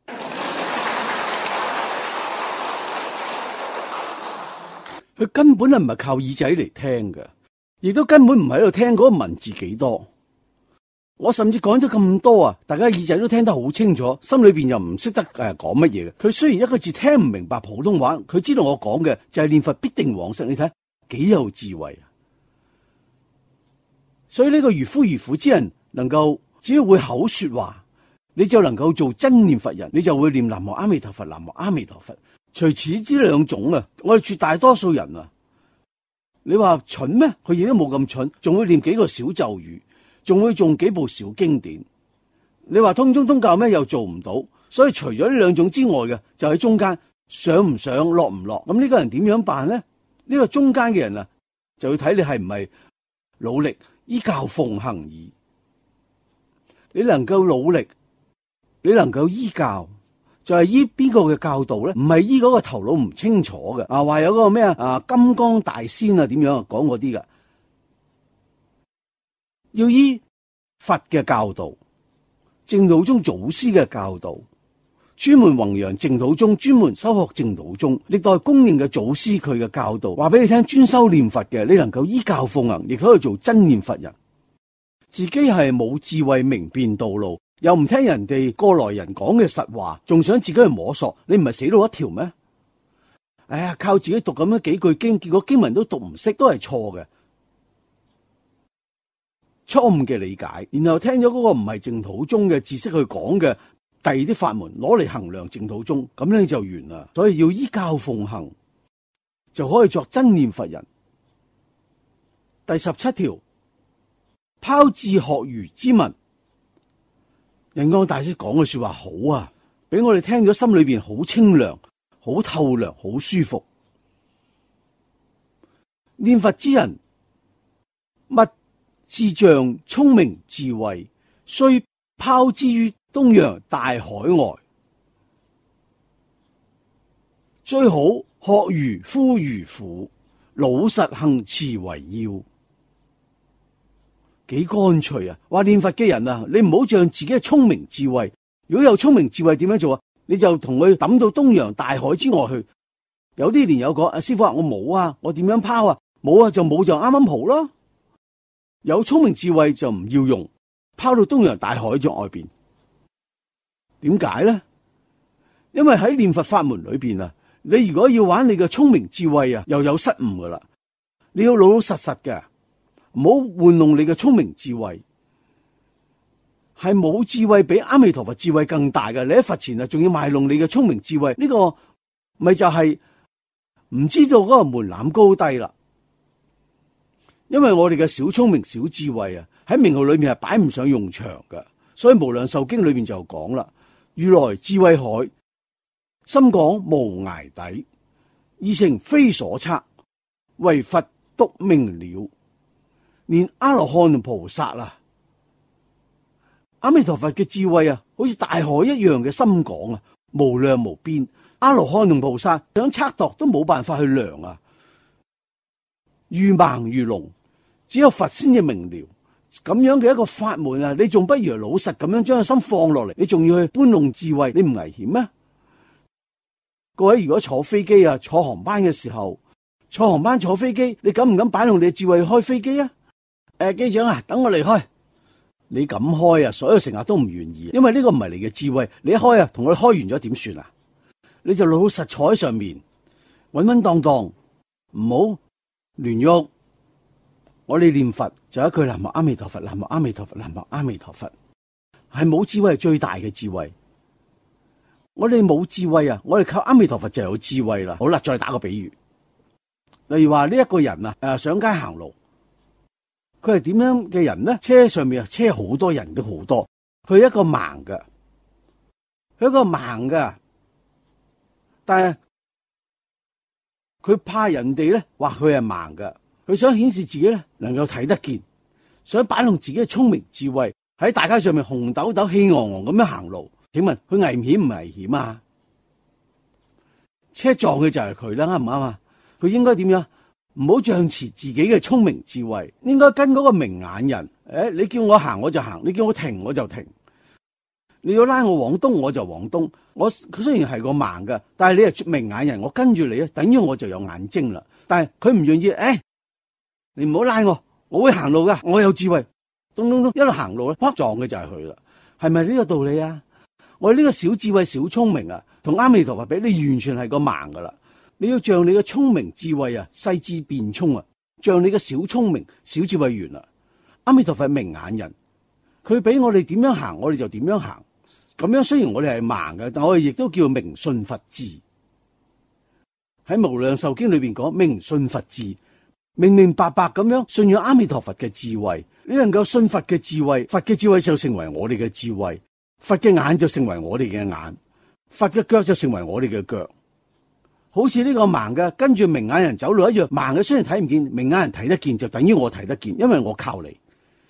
佢根本係唔係靠耳仔嚟聽嘅，亦都根本唔喺度聽嗰個文字幾多。我甚至講咗咁多啊，大家耳仔都聽得好清楚，心裏邊又唔識得講乜嘢嘅。佢雖然一個字聽唔明白普通話，佢知道我講嘅就係念佛必定往生。你睇幾有智慧啊！所以呢個如夫如婦之人，能夠只要會口說話，你就能夠做真念佛人，你就會念南無阿彌陀佛，南無阿彌陀佛。除此之兩種啊，我哋絕大多數人啊，你話蠢咩？佢亦都冇咁蠢，仲會念幾個小咒語。仲會誦幾部小經典，你話通中通教咩？又做唔到，所以除咗呢兩種之外嘅，就喺中間上唔上落唔落。咁呢個人點樣辦咧？呢個中間嘅人啊，就要睇你係唔係努力依教奉行義。你能夠努力，你能夠依教，就係依邊個嘅教導咧？唔係依嗰個頭腦唔清楚嘅話有嗰個咩金剛大仙啊點樣講嗰啲嘅。要依佛嘅教導，正道中祖師嘅教導， 專門弘揚淨土宗，專門修學淨土宗，歷代公認嘅祖師佢嘅教導，話俾你聽，專修念佛嘅，你能夠依教奉行，亦可以做真念佛人。自己係冇智慧明辨道路，又唔聽人哋過來人講嘅實話，仲想自己去摸索，你唔係死路一條咩？哎呀，靠自己讀咁樣幾句經，結果經文都讀唔識，都係錯嘅，錯誤嘅理解，然後聽咗嗰個唔係淨土宗嘅知識去講嘅第二啲法門，攞嚟衡量淨土宗，咁樣就完啦。所以要依教奉行，就可以作真念佛人。第17條，拋智學儒之文。印光大師講嘅說話好啊，俾我哋聽咗心裏邊好清涼，好透涼，好舒服。念佛之人，勿智障聰明智慧，須拋之於東洋大海外。最好學如夫如婦，老實行持為要。幾乾脆啊！話念佛嘅人啊，你唔好仗自己嘅聰明智慧。如果有聰明智慧，點樣做啊？你就同佢抌到東洋大海之外去。有啲蓮友講：阿師傅話我冇啊，我點樣拋啊？冇啊，就冇就啱啱好咯。有聰明智慧就唔要用，拋到東洋大海咗外邊。點解咧？因為喺念佛法門裏邊啊，你如果要玩你嘅聰明智慧啊，又有失誤噶啦。你要老老實實嘅。唔好玩弄你嘅聰明智慧，係冇智慧比阿彌陀佛智慧更大嘅。你喺佛前啊，仲要賣弄你嘅聰明智慧，呢個咪就係唔知道嗰個門檻高低啦。因為我哋嘅小聰明、小智慧啊，喺名號裏面係擺唔上用場嘅。所以無量壽經裏面就講啦：如來智慧海，深廣無涯底，意成非所測，唯佛獨明了。連阿羅漢菩薩啊，阿彌陀佛嘅智慧啊，好似大海一樣嘅深廣啊，無量無邊。阿羅漢同菩薩想測度都冇辦法去量啊，如盲如聾，只有佛先至明了。咁樣嘅一個法門啊，你仲不如老實咁樣將個心放落嚟，你仲要去搬弄智慧，你唔危險咩？各位如果坐飛機啊，坐航班嘅時候，坐航班坐飛機，你敢唔敢擺弄你嘅智慧去開飛機啊？機長啊，等我離開。你咁開啊，所有乘客都唔願意，因為呢個唔係你嘅智慧。你一開啊，同我哋開完咗點算啊？你就老實坐喺上面，穩穩當當，唔好亂喐。我哋念佛就一句南無阿彌陀佛，南無阿彌陀佛，南無阿彌陀佛。係冇智慧係最大嘅智慧。我哋冇智慧啊，我哋靠阿彌陀佛就有智慧啦。好啦，再打個比喻，例如話呢一個人啊，上街行路。佢係點樣嘅人呢？車上面車好多人都好多，佢係一個盲嘅，但係佢怕人哋咧話佢係盲嘅，佢想顯示自己咧能夠睇得見，想擺弄自己嘅聰明智慧喺大街上面紅豆豆氣昂昂咁樣行路。請問佢危險唔危險啊？車撞嘅就係佢啦，啱唔啱啊？佢應該點樣？唔好仗持自己嘅聰明智慧，應該跟嗰個明眼人。你叫我行我就行，你叫我停我就停。你要拉我往東我就往東。佢雖然係個盲嘅，但係你係明眼人，我跟住你咧，等於我就有眼睛啦。但係佢唔願意，你唔好拉我，我會行路噶，我有智慧。咚咚咚一路行路咧，撞嘅就係佢啦。係咪呢個道理啊？我呢個小智慧小聰明啊，同阿彌陀佛比，你完全係個盲噶啦。你要像你嘅聰明智慧啊，細致辯聰啊，像你嘅小聰明小智慧完啦。阿彌陀佛係明眼人，佢俾我哋點樣行，我哋就點樣行。咁樣雖然我哋係盲嘅，但我哋亦都叫明信佛智。喺無量壽經裏邊講明信佛智，明明白白咁樣信仰阿彌陀佛嘅智慧。你能夠信佛嘅智慧，佛嘅智慧就成為我哋嘅智慧，佛嘅眼就成為我哋嘅眼，佛嘅腳就成為我哋嘅腳。好似呢個盲嘅跟住明眼人走路一樣，盲嘅雖然睇唔見，明眼人睇得見，就等於我睇得見，因為我靠你。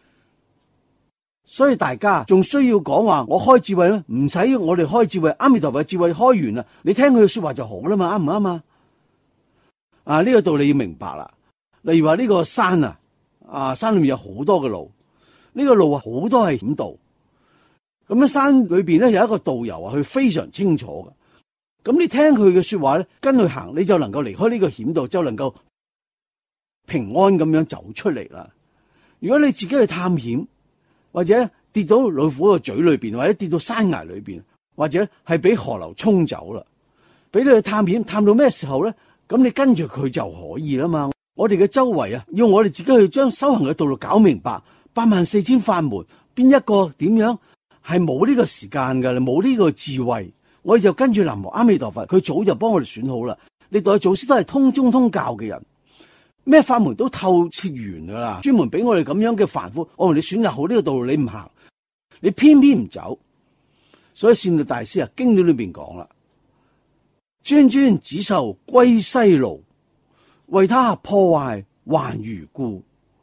所以大家仲需要講話我開智慧咩？唔使我哋開智慧，阿彌陀佛嘅智慧開完啦，你聽佢嘅說話就好啦嘛，啱唔啱啊？呢個道理要明白啦。例如話呢個山山裏面有好多嘅路，呢個路好多係險道， 咁喺山裏邊咧有一個導遊啊，佢非常清楚嘅。咁你聽佢嘅說話咧，跟佢行，你就能夠離開呢個險道，就能夠平安咁樣走出嚟啦。如果你自己去探險，或者跌到老虎個嘴裏邊，或者跌到山崖裏邊，或者係俾河流沖走啦，俾你去探險，探到咩時候咧？咁你跟住佢就可以啦嘛。我哋嘅周圍啊，要我哋自己去將修行嘅道路搞明白，84000法門，邊一個點樣係冇呢個時間噶，冇呢個智慧，我哋就跟住南無阿彌陀佛，佢早就幫我哋選好啦。歷代祖師都係通宗通教嘅人，咩法門都透徹完噶啦，專門俾我哋咁樣嘅凡夫，我同你選擇好呢個道路，你唔行，你偏偏唔走。所以善導大師啊，經典裏邊講啦，專專只受歸西路，為他破壞還如故。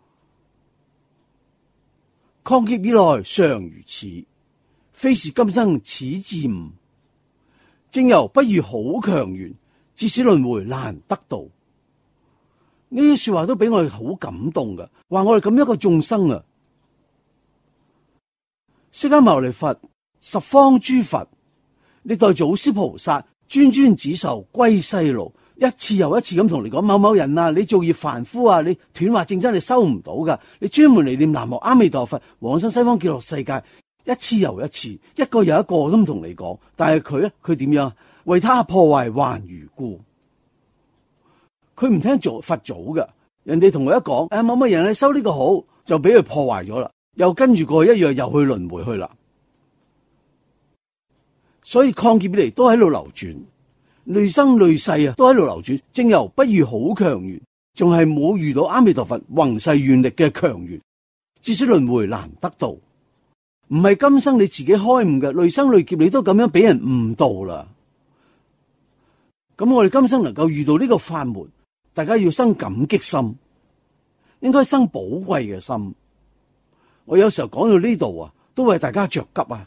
曠劫以來常如此，非是今生始自悟。正由不遇好強緣，致使輪迴難得度。呢啲說話都俾我哋好感動噶，話我哋咁一個眾生啊，釋迦牟尼佛、十方諸佛、歷代祖師菩薩，專專只受歸西路，一次又一次咁同你講，某某人啊，你做業凡夫啊，你斷惑正真，你收唔到噶，你專門嚟念南無阿彌陀佛，往生西方極樂世界，一次又一次，一個又一個都同你講，但係佢咧，佢點樣？為他破壞還如故。佢唔聽佛祖嘅，人哋同佢一講，某某人你收呢個好，就俾佢破壞咗啦，又跟住過去一樣，又去輪迴去啦。所以曠劫以嚟都喺度流轉，累生累世啊，都喺度流轉。正由不遇好強緣，仲係冇遇到阿彌陀佛宏誓願力嘅強緣，致使輪迴難得度。唔係今生你自己開悟嘅，累生累劫你都咁樣俾人誤導啦。咁我哋今生能夠遇到呢個法門，大家要生感激心，應該生寶貴嘅心。我有時候講到呢度啊，都為大家着急啊，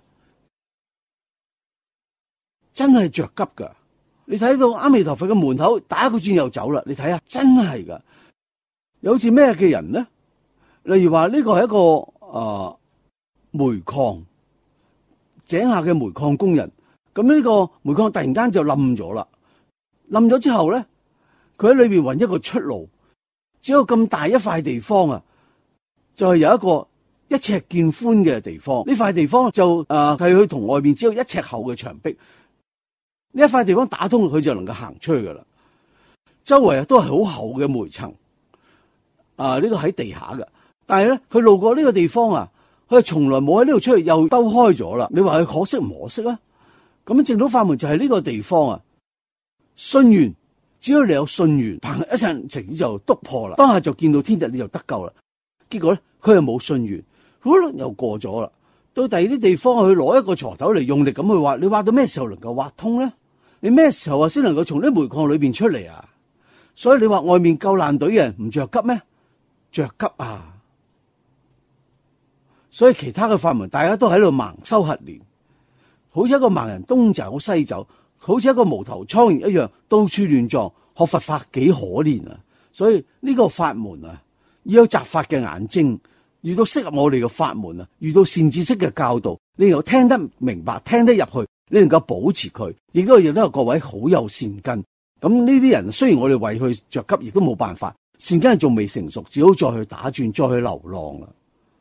真係着急噶。你睇到阿彌陀佛嘅門口打個轉又走啦，你睇下真係噶。有好似咩嘅人呢？例如話呢個係一個煤礦井下嘅煤礦工人，咁呢個煤礦突然間就冧咗啦。冧咗之後咧，佢喺裏邊揾一個出路，只有咁大一塊地方啊，就係有一個1尺見寬嘅地方。呢塊地方就係佢同外邊只有1尺厚嘅牆壁。呢一塊地方打通，佢就能夠行出去噶啦。周圍啊都係好厚嘅煤層，呢個喺地下噶。但係咧，佢路過呢個地方啊，佢係從來冇喺呢度出去，又兜開咗啦。你話佢可惜唔可惜啊？咁正道法門就係呢個地方啊。信緣，只要你有信緣，砰一聲直接就篤破啦，當下就見到天日，你就得救啦。結果咧，佢又冇信緣，又過咗啦。到第二啲地方去攞一個鋤頭嚟用力咁去挖，你挖到咩時候能夠挖通咧？你咩時候先能夠從啲煤礦裏邊出嚟啊？所以你話外面救難隊嘅人唔着急咩？着急啊！所以其他嘅法門，大家都喺度盲修核練，好似一個盲人東走西走。好似一個無頭蒼蠅一樣，到處亂撞，學佛法幾可憐啊！所以呢個法門啊，要有擇法嘅眼睛，遇到適合我哋嘅法門啊，遇到善知識嘅教導，你又聽得明白，聽得入去，你能夠保持佢，亦都有各位好有善根。咁呢啲人雖然我哋為佢着急，亦都冇辦法，善根仲未成熟，只好再去打轉，再去流浪啦。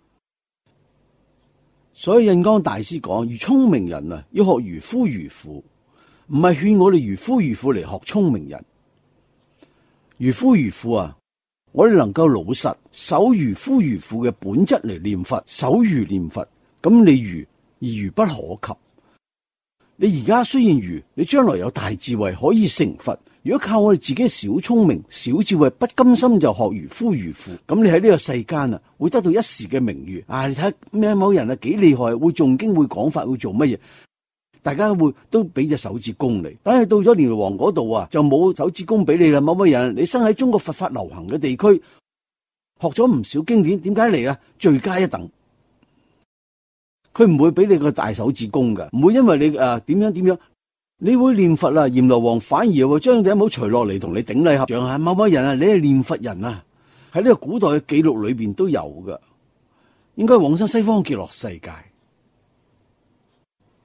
所以印光大師講，如聰明人啊，要學愚夫愚婦。唔係勸我哋愚夫愚婦嚟學聰明人，愚夫愚婦啊！我哋能夠老實守愚夫愚婦嘅本質嚟念佛，守愚念佛，咁你愚而愚不可及。你而家雖然愚，你將來有大智慧可以成佛。如果靠我哋自己小聰明、小智慧，不甘心就學愚夫愚婦，咁你喺呢個世間啊，會得到一時嘅名譽啊！你睇咩某人啊幾厲害，會誦經、會講法、會做乜嘢？大家會都俾隻手指公你，但係到咗閻羅王嗰度啊，就冇手指公俾你啦。某某人，你生喺中國佛法流行嘅地區，學咗唔少經典，點解嚟啊？罪加一等，佢唔會俾你個大手指公噶，唔會因為你點樣點樣，你會念佛啊，閻羅王反而會將頂帽除落嚟同你頂禮合掌啊。某某人啊，你係念佛人啊，喺呢個古代嘅記錄裏邊都有噶，應該往生西方極樂世界。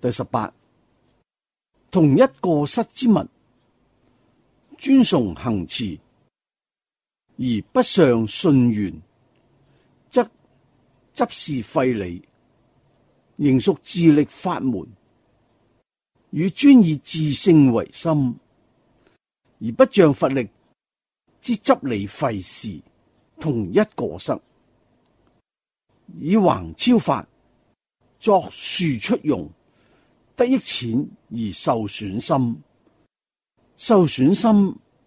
第18，同一過失之物，尊崇行持，而不尚信願，則執事廢理，仍屬自力法門，與專以自性為心，而不仗佛力之執理廢事，同一過失。以橫超法作殊出用，得益淺而受損深。受損深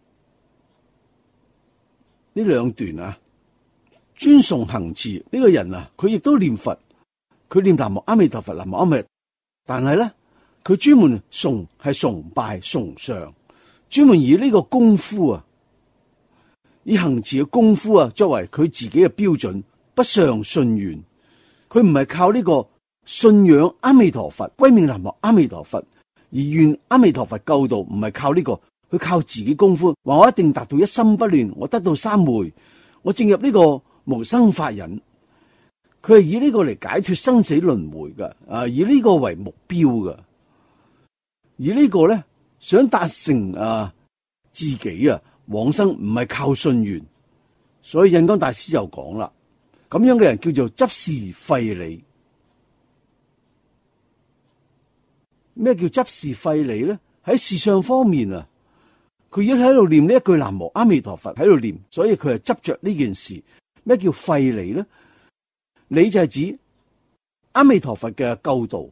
呢兩段啊，尊崇行持呢個人啊，佢亦都念佛，佢念南無阿彌陀佛，南無阿彌陀佛，但係咧佢專門係崇拜崇尚，專門以呢個功夫啊，以行持嘅功夫啊作為佢自己嘅標準，不尚信願，佢唔係靠呢個信仰阿彌陀佛，歸命南無阿彌陀佛，而願阿彌陀佛救度，唔係靠呢個，佢靠自己功夫，話我一定達到一心不亂，我得到三昧，我進入呢個無生法忍，佢係以呢個嚟解脫生死輪迴嘅，以呢個為目標嘅，而呢個咧想達成自己往生，唔係靠信願，所以印光大師就講啦，咁樣嘅人叫做執事廢理。咩叫執事廢理咧？喺事相方面啊，佢一喺度念呢一句南無阿彌陀佛喺度念，所以佢係執着呢件事。咩叫廢理咧？理就係指阿彌陀佛嘅救度。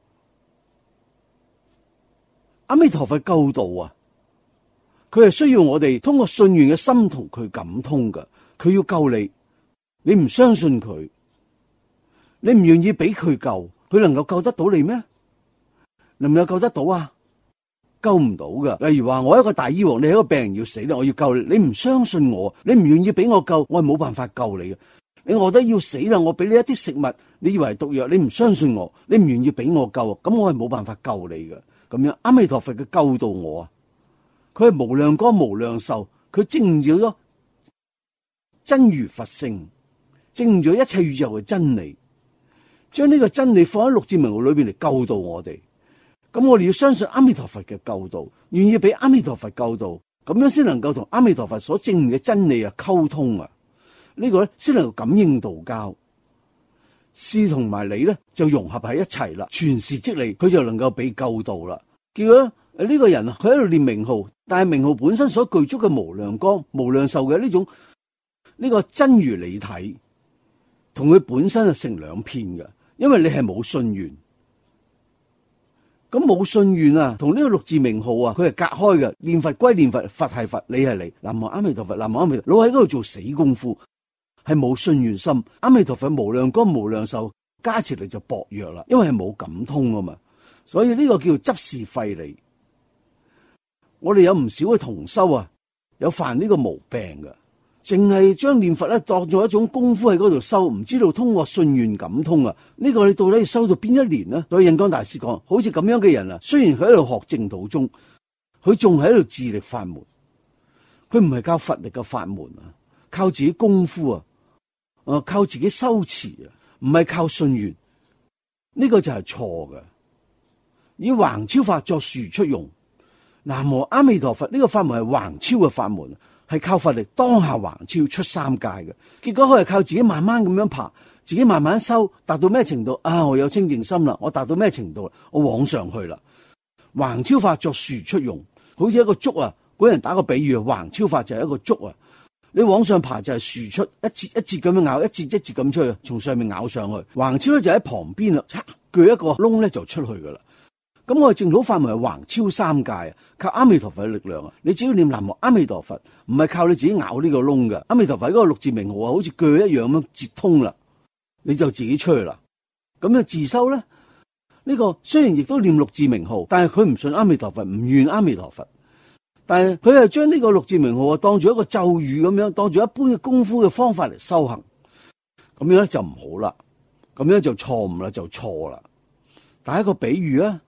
阿彌陀佛救度啊，佢係需要我哋通過信願嘅心同佢感通噶。佢要救你，你唔相信佢，你唔願意俾佢救，佢能夠救得到你咩？能唔能夠救得到啊？救唔到噶。例如話我一個大醫王，你係一個病人要死啦，我要救你，你唔相信我，你唔願意俾我救，我係冇辦法救你嘅。你餓得要死啦，我俾你一啲食物，你以為係毒藥，你唔相信我，你唔願意俾我救，咁我係冇辦法救你嘅。咁樣阿彌陀佛嘅救到我啊，佢係無量光無量壽，佢證咗咗真如佛性，證咗一切宇宙嘅真理，將呢個真理放喺六字明號裏邊嚟救到我哋。咁我哋要相信阿彌陀佛嘅救度，願意俾阿彌陀佛救度，咁樣先能夠同阿彌陀佛所證嘅真理溝通啊！呢個咧先能夠感應道交，事同埋理咧就融合喺一齊啦，全事即理，佢就能夠俾救度啦。結果呢個人佢喺度念名號，但係名號本身所具足嘅無量光、無量壽嘅呢個真如理體，同佢本身係成兩片嘅，因為你係冇信願。咁冇信願啊，同呢個六字名號啊，佢係隔開嘅。念佛歸念佛，佛係佛，你係你。南無阿彌陀佛，南無阿彌陀佛，老喺嗰度做死功夫，係冇信願心。阿彌陀佛無量光無量壽加持力就薄弱啦，因為係冇感通啊嘛。所以呢個叫執事廢理。我哋有唔少嘅同修啊，有犯呢個毛病嘅，淨係將念佛咧當做一種功夫喺嗰度修，唔知道通過信願感通啊！呢個你到底要修到邊一年呢？所以印光大師講，好似咁樣嘅人啊，雖然佢喺度學淨土宗，佢仲喺度自力法門，佢唔係靠佛力嘅法門啊，靠自己功夫啊，靠自己修持啊，唔係靠信願，呢個就係錯嘅。以橫超法作殊出用，南無阿彌陀佛呢個法門係橫超嘅法門。係靠佛力當下橫超出三界嘅，結果佢係靠自己慢慢咁樣爬，自己慢慢修，達到咩程度啊？我有清淨心啦，我達到咩程度？我往上去啦。橫超法作殊出用，好似一個竹啊，嗰人打個比喻，橫超法就係一個竹啊，你往上爬就係殊出，一節一節咁樣咬，一節一節咁出去，從上面咬上去。橫超咧就喺旁邊啦，鋸一個窿咧就出去噶啦。咁我哋淨土法門係橫超三界啊，靠阿彌陀佛嘅力量啊！你只要念南無阿彌陀佛，唔係靠你自己咬呢個窿嘅。阿彌陀佛喺嗰個六字名號啊，好似鋸一樣咁接通啦，你就自己出去啦。咁樣自修咧，呢個雖然亦都念六字名號，但係佢唔信阿彌陀佛，唔願阿彌陀佛。但係佢係將呢個六字名號啊，當做一個咒語咁樣，當做一般嘅功夫嘅方法嚟修行。咁樣咧就唔好啦，咁樣就錯誤啦，就錯啦。打一個比喻啊！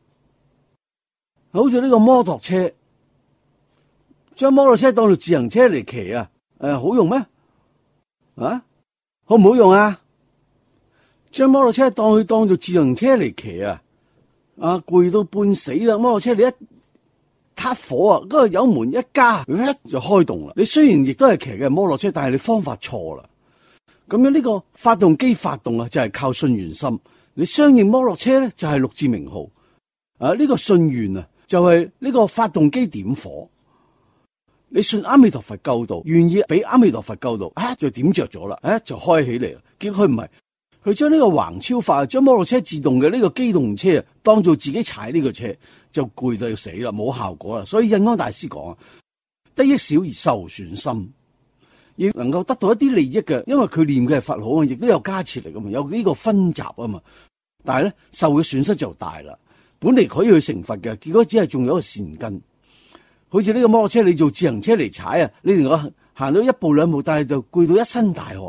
好似呢個摩托車，將摩托車當做自行車嚟騎啊，好用咩？啊，好唔好用啊？將摩托車當做自行車嚟騎啊， 攰到半死啦，摩托車你一撻火啊，嗰個油門一加，就開動啦。你雖然亦都係騎嘅摩托車，但係你方法錯啦。咁樣呢個發動機發動啊，就係靠信源心。你相應摩托車咧，就係六字名號。呢個信源啊，就係呢個發動機點火。你信阿彌陀佛救度，願意俾阿彌陀佛救度，就點着咗啦，就開起嚟啦。結果佢唔係，佢將呢個橫超法，將摩托車自動嘅呢個機動車當做自己踩呢個車，就攰到要死啦，冇效果啦。所以印光大師講啊，得益少而受損深，亦能夠得到一啲利益嘅，因為佢念嘅係佛號啊，亦都有加持力噶嘛，有呢個分集啊嘛。但係咧，受嘅損失就大啦。本嚟可以去成佛嘅，結果只係仲有一個善根。好似呢個摩托車，你做自行車嚟踩啊，你能夠行到一步兩步，但係就攰到一身大汗。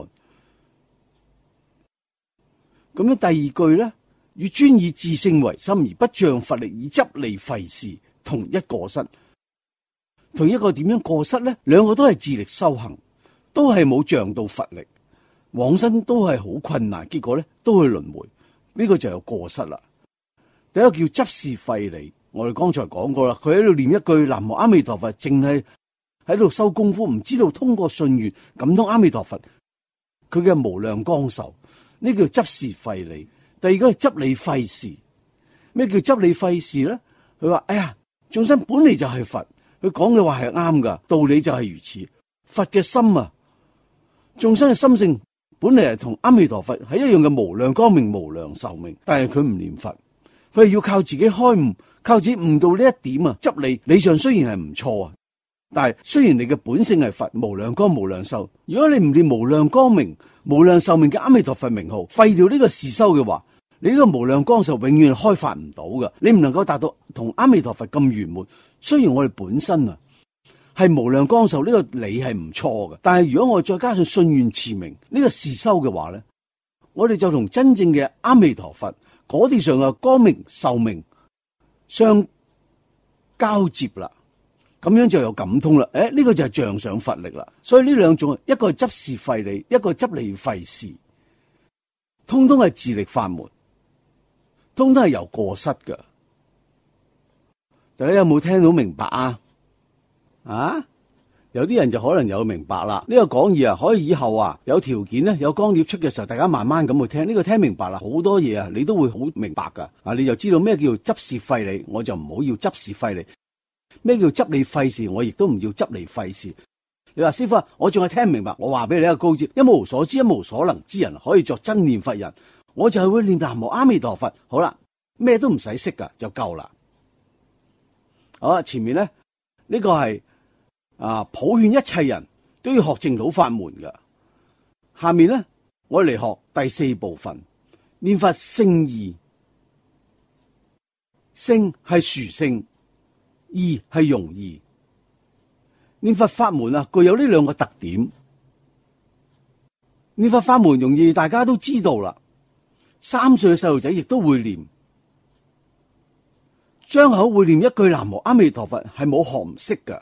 咁樣第二句咧，與專以自性為心而不仗佛力以執利廢事，同一過失。同一個點樣過失咧？兩個都係自力修行，都係冇仗到佛力，往生都係好困難，結果咧都會輪迴。呢個就有過失啦。第一個叫執事廢理。我哋剛才講過啦，佢喺度念一句南無阿彌陀佛，淨係喺度收功夫，唔知道通過信願感通阿彌陀佛，佢嘅無量光壽，呢叫執事廢理。第二個係執理廢事。咩叫執理廢事咧？佢話：哎呀，眾生本嚟就係佛，佢講嘅話係啱噶，道理就係如此。佛嘅心啊，眾生嘅心性本嚟係同阿彌陀佛係一樣嘅無量光明、無量壽命，但係佢唔念佛，佢係要靠自己開悟。靠自己悟到呢一點啊，執理上雖然係唔錯啊，但係雖然你嘅本性係佛，無量光無量壽，如果你唔念無量光明無量壽命嘅阿彌陀佛名號，廢掉呢個事修嘅話，你呢個無量光壽永遠開發唔到㗎，你唔能夠達到同阿彌陀佛咁圓滿。雖然我哋本身啊係無量光壽，呢個理係唔錯嘅，但係如果我再加上信願持名呢個事修嘅話咧，我哋就同真正嘅阿彌陀佛嗰啲上嘅光明壽命相交接啦，咁樣就有感通啦。呢個就係仗上佛力啦。所以呢兩種，一個係執事廢理，一個係執理廢事，通通係自力法門，通通係有過失噶。大家有冇聽到明白啊？有啲人就可能有明白啦。呢個講義啊，可以以後啊有條件咧，有光碟出嘅時候，大家慢慢咁去聽。呢個聽明白啦，好多嘢啊，你都會好明白噶。你就知道咩叫執事廢理，我就唔好要執事廢理。咩叫執理廢事，我亦都唔要執理廢事。你話師父，我仲係聽唔明白。我話俾你一個高招：一無所知、一無所能之人，可以作真念佛人。我就係會念南無阿彌陀佛。好啦，咩都唔使識噶，就夠啦。好啦，前面咧呢個係。普勸一切人都要學正道法門噶。下面咧，我哋嚟學第四部分，念佛聖義。聖係殊勝，義係容易。念佛法門啊，具有呢兩個特點。念佛法門容易，大家都知道啦。3歲嘅細路仔亦都會念，張口會念一句南無阿彌陀佛，係冇學唔識噶。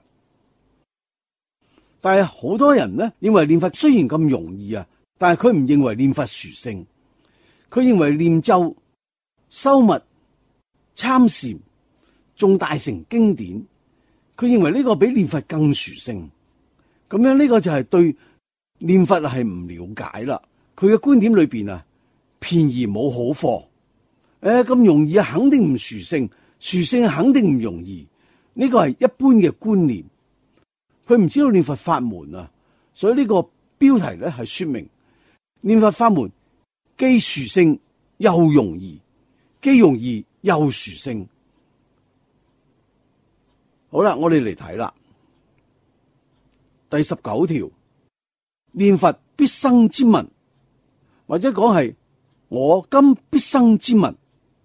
但係好多人呢，認為念佛雖然咁容易啊，但係佢唔認為念佛殊勝。佢認為念咒、修密、參禪、誦大乘經典，佢認為呢個比念佛更殊勝。咁樣呢個就係對念佛係唔了解啦。佢嘅觀點裏邊啊，便宜冇好貨。咁容易啊，肯定唔殊勝，殊勝肯定唔容易。呢個係一般嘅觀念。佢唔知道念佛法門啊，所以呢個標題咧係說明念佛法門既殊勝又容易，既容易又殊勝。好啦，我哋嚟睇啦，第19條，念佛必生之文，或者講係我今必生之文。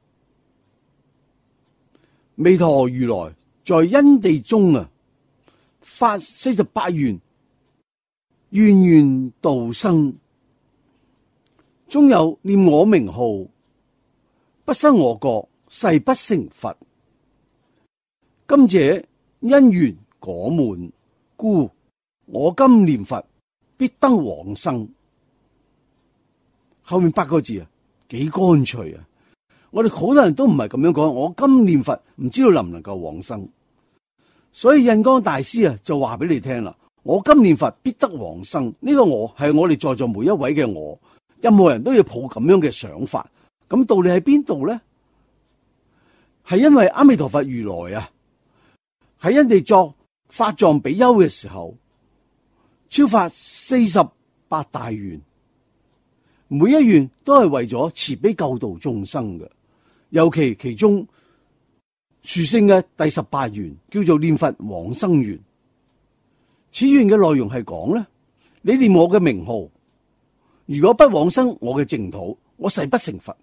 彌陀如來在因地中啊，發48願，願願度生，中有念我名號，不生我國，誓不成佛。今者因緣果滿，故我今念佛，必得往生。後面8個字啊，幾乾脆啊！ 我哋好多人都唔係咁樣講，我今念佛唔知道能唔能夠往生。所以印光大師啊就話俾你聽啦，我今念佛必得往生。呢個我係我哋在座每一位嘅我，任何人都要抱咁樣嘅想法。咁道理喺邊度咧？係因為阿彌陀佛如來啊，喺因地作法藏比丘嘅時候，超發48大願，每一願都係為咗慈悲救度眾生嘅。尤其中殊勝嘅第18願叫做念佛往生願。此願嘅內容係講咧，你念我嘅名號，如果不往生我嘅淨土，我誓不成佛。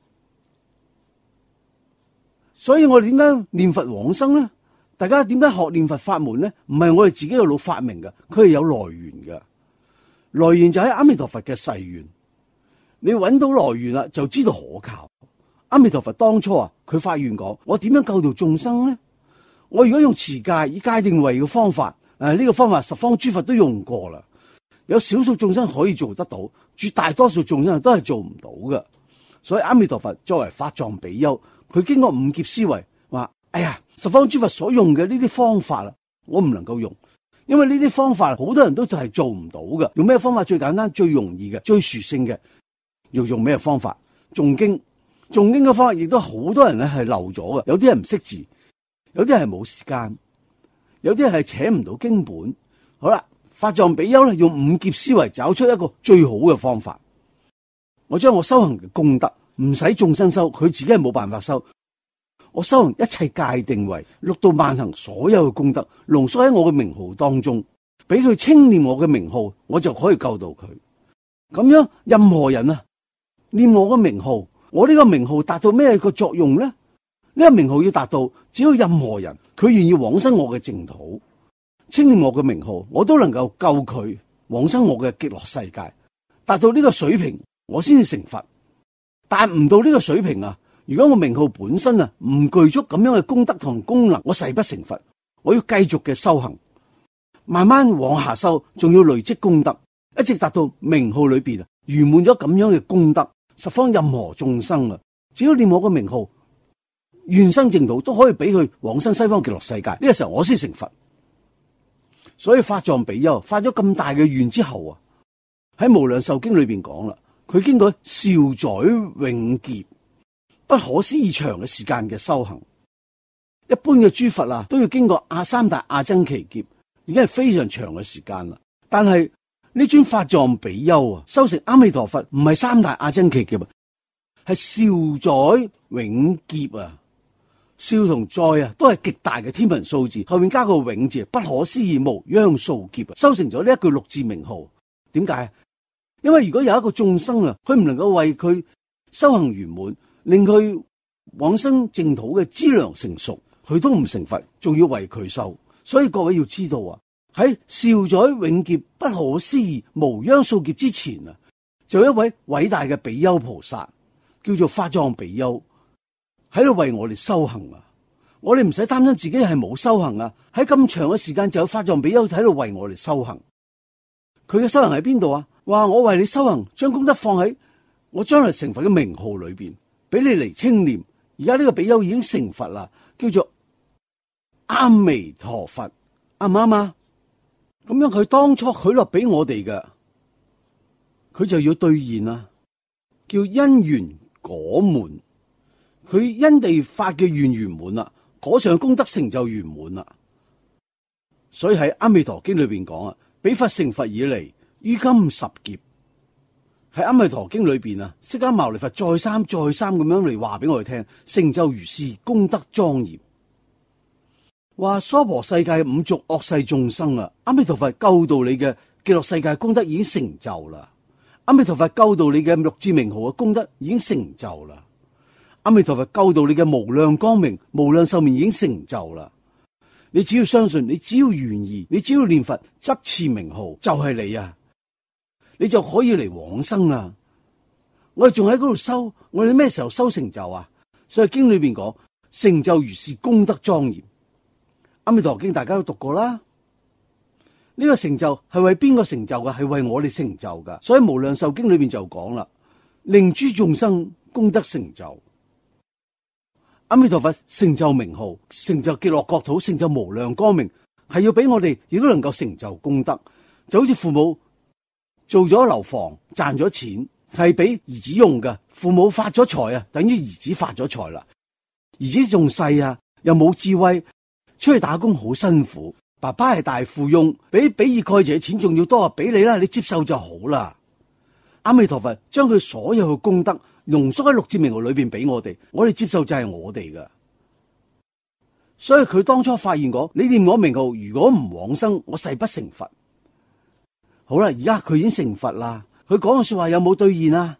所以我哋點解念佛往生咧？大家點解學念佛法門咧？唔係我哋自己嘅腦發明嘅，佢係有來源嘅。來源就喺阿彌陀佛嘅誓願。你揾到來源啦，就知道可靠。阿彌陀佛當初啊，佢發願講：我點樣救度眾生咧？我如果用持戒以戒定慧嘅方法，呢個方法十方諸佛都用過啦。有少數眾生可以做得到，絕大多數眾生都係做唔到嘅。所以阿彌陀佛作為法藏比丘，佢經過五劫思維，話：哎呀，十方諸佛所用嘅呢啲方法啊，我唔能夠用，因為呢啲方法好多人都係做唔到嘅。用咩方法最簡單、最容易嘅、最殊勝嘅？要用咩方法？誦經。誦經嘅方法亦都好多人咧係漏咗嘅，有啲人唔識字，有啲人係冇時間，有啲人係請唔到經本。好啦，法藏比丘咧用五劫思維找出一個最好嘅方法。我將我修行嘅功德唔使眾生修，佢自己係冇辦法修。我修行一切戒定慧六度萬行所有嘅功德，濃縮喺我嘅名號當中，俾佢稱念我嘅名號，我就可以救到佢。咁樣任何人啊念我嘅名號，我呢個名號達到咩個作用咧？呢個名號要達到，只要任何人佢願意往生我嘅淨土，稱念我嘅名號，我都能夠救佢往生我嘅極樂世界。達到呢個水平，我先至成佛。但唔到呢個水平啊，如果我名號本身啊唔具足咁樣嘅功德同功能，我誓不成佛。我要繼續嘅修行，慢慢往下修，仲要累積功德，一直達到名號裏邊啊圓滿咗咁樣嘅功德。十方任何眾生啊，只要念我個名號，願生淨土都可以俾佢往生西方極樂世界。呢個時候我先成佛。所以法藏比丘發咗咁大嘅願之後啊，喺無量壽經裏邊講啦，佢經過兆載永劫不可思議長嘅時間嘅修行。一般嘅諸佛啊，都要經過三大阿僧祇劫，已經係非常長嘅時間啦。但係呢尊法藏比丘啊，修成阿彌陀佛唔係三大阿僧祇劫啊，係兆載永劫啊。兆同載啊，都係極大嘅天文數字，後面加個永字，不可思議無央數劫啊，修成咗呢一句六字名號。點解？因為如果有一個眾生啊，佢唔能夠為佢修行圓滿，令佢往生淨土嘅資糧成熟，佢都唔成佛，仲要為佢修。所以各位要知道啊，喺兆載永劫不可思議無央數劫之前啊，就有一位偉大嘅比丘菩薩叫做法藏比丘喺度為我哋修行啊。我哋唔使擔心自己係冇修行啊，喺咁長嘅時間就有法藏比丘喺度為我哋修行。佢嘅修行喺邊度啊？話我為你修行，將功德放喺我將來成佛嘅名號裏邊，俾你嚟稱念。而家呢個比丘已經成佛啦，叫做阿彌陀佛，啱唔啱啊？咁樣佢當初許諾俾我哋嘅，佢就要兌現啦，叫因緣果滿。佢因地發嘅願圓滿啦，果上功德成就圓滿啦。所以喺《阿彌陀經》裏邊講啊，彼佛成佛以嚟，於今十劫。喺《阿彌陀經》裏邊啊，釋迦牟尼佛再三咁樣嚟話俾我哋聽，成就如是功德莊嚴。話娑婆世界五濁惡世眾生啊，阿彌陀佛救度你嘅極樂世界功德已經成就啦。阿彌陀佛救度你嘅六字名號嘅功德已經成就啦。阿彌陀佛救度你嘅無量光明、無量壽命已經成就啦。你只要相信，你只要願意，你只要念佛執持名號，就係你啊，你就可以嚟往生啊。我哋仲喺嗰度修，我哋咩時候修成就啊？所以經裏邊講，成就如是功德莊嚴。阿彌陀經大家都讀過啦。呢個成就係為邊個成就噶？係為我哋成就噶。所以無量壽經裏邊就講啦，令諸眾生功德成就。 阿彌陀佛成就名號，成就極樂國土，成就無量光明，係要俾我哋亦都能夠成就功德。就好似父母做咗樓房賺咗錢，係俾兒子用嘅。父母發咗財啊，等於兒子發咗財啦。兒子仲細啊，又冇智慧，出去打工好辛苦。爸爸係大富翁，比爾蓋茨嘅錢仲要多，俾你啦，你接受就好啦。阿彌陀佛將佢所有嘅功德濃縮喺六字名號裏邊俾我哋接受就係我哋噶。所以佢當初發現過，你念我名號，如果唔往生，我誓不成佛。好啦，而家佢已經成佛啦，佢講嘅說話有冇兌現啊？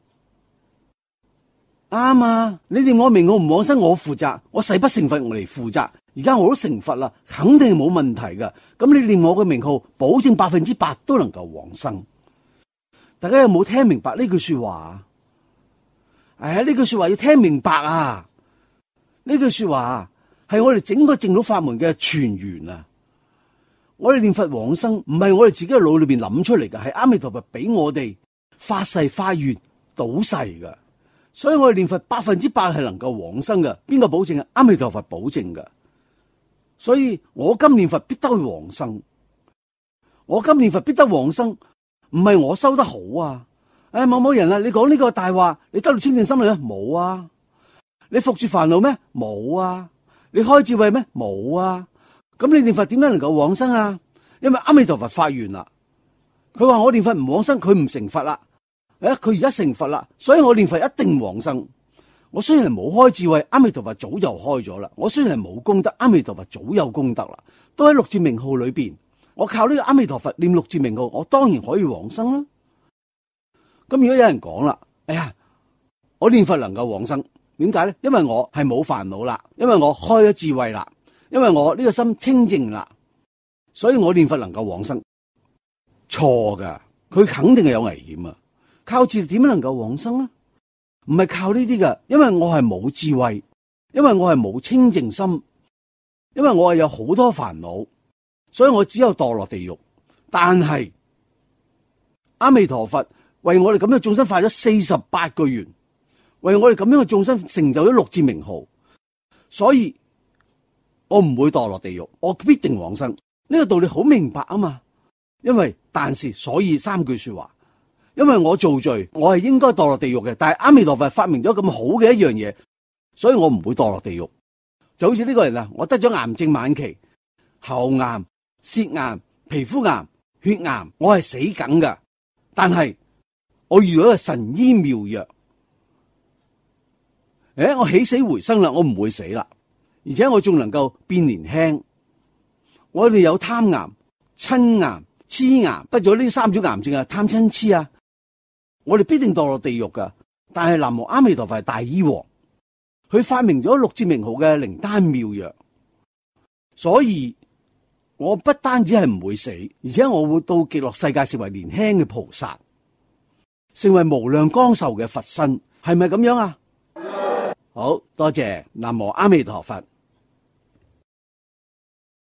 啱啊！你念我名號唔往生，我負責，我誓不成佛，我嚟負責。而家我都成佛啦，肯定係冇問題噶。咁你念我嘅名號，保證100%都能夠往生。大家有冇聽明白呢句說話？呢句說話要聽明白啊！呢句說話係我哋整個正道法門嘅泉源啊！我哋念佛往生唔係我哋自己嘅腦裏邊諗出嚟嘅，係阿彌陀佛俾我哋發誓發願賭誓嘅。所以我哋念佛100%係能夠往生嘅。邊個保證啊？阿彌陀佛保證嘅。所以我今念佛必得去往生，我今念佛必得往生，唔係我修得好啊！某某人啊，你講呢個大話，你得到清淨心嚟咩？冇啊！你伏住煩惱咩？冇啊！你開智慧咩？冇啊！咁你念佛點解能夠往生啊？因為阿彌陀佛發願啦，佢話我念佛唔往生，佢唔成佛啦。佢而家成佛啦，所以我念佛一定往生。我雖然係冇開智慧，阿彌陀佛早就開咗啦。我雖然係冇功德，阿彌陀佛早有功德啦，都喺六字名號裏邊。我靠呢個阿彌陀佛念六字名號，我當然可以往生啦。咁如果有人講啦，我念佛能夠往生，點解咧？因為我係冇煩惱啦，因為我開咗智慧啦，因為我呢個心清淨啦，所以我念佛能夠往生。錯噶，佢肯定係有危險啊！靠智力點樣能夠往生呢？唔係靠呢啲噶，因為我係冇智慧，因為我係冇清淨心，因為我係有好多煩惱，所以我只有墮落地獄。但係阿彌陀佛為我哋咁樣眾生發咗48個願，為我哋咁樣嘅眾生成就咗六字名號，所以我唔會墮落地獄，我必定往生。呢個道理好明白啊嘛。因為但是所以3句說話。因為我做罪，我係應該墮落地獄嘅，但係阿彌陀佛發明咗咁好嘅一樣嘢，所以我唔會墮落地獄。就好似呢個人啊，我得咗癌症晚期，喉癌、舌癌、皮膚癌、血癌，我係死梗噶。但係我遇到一個神醫妙藥，我起死回生啦，我唔會死啦，而且我仲能夠變年輕。我哋有貪癌、親癌、痴癌，得咗呢3種癌症啊，貪親痴啊。我哋必定墮落地獄噶，但係南無阿彌陀佛係大醫王，佢發明咗六字名號嘅靈丹妙藥，所以我不單止係唔會死，而且我會到極樂世界成為年輕嘅菩薩，成為無量光壽嘅佛身，係咪咁樣啊？好多謝南無阿彌陀佛。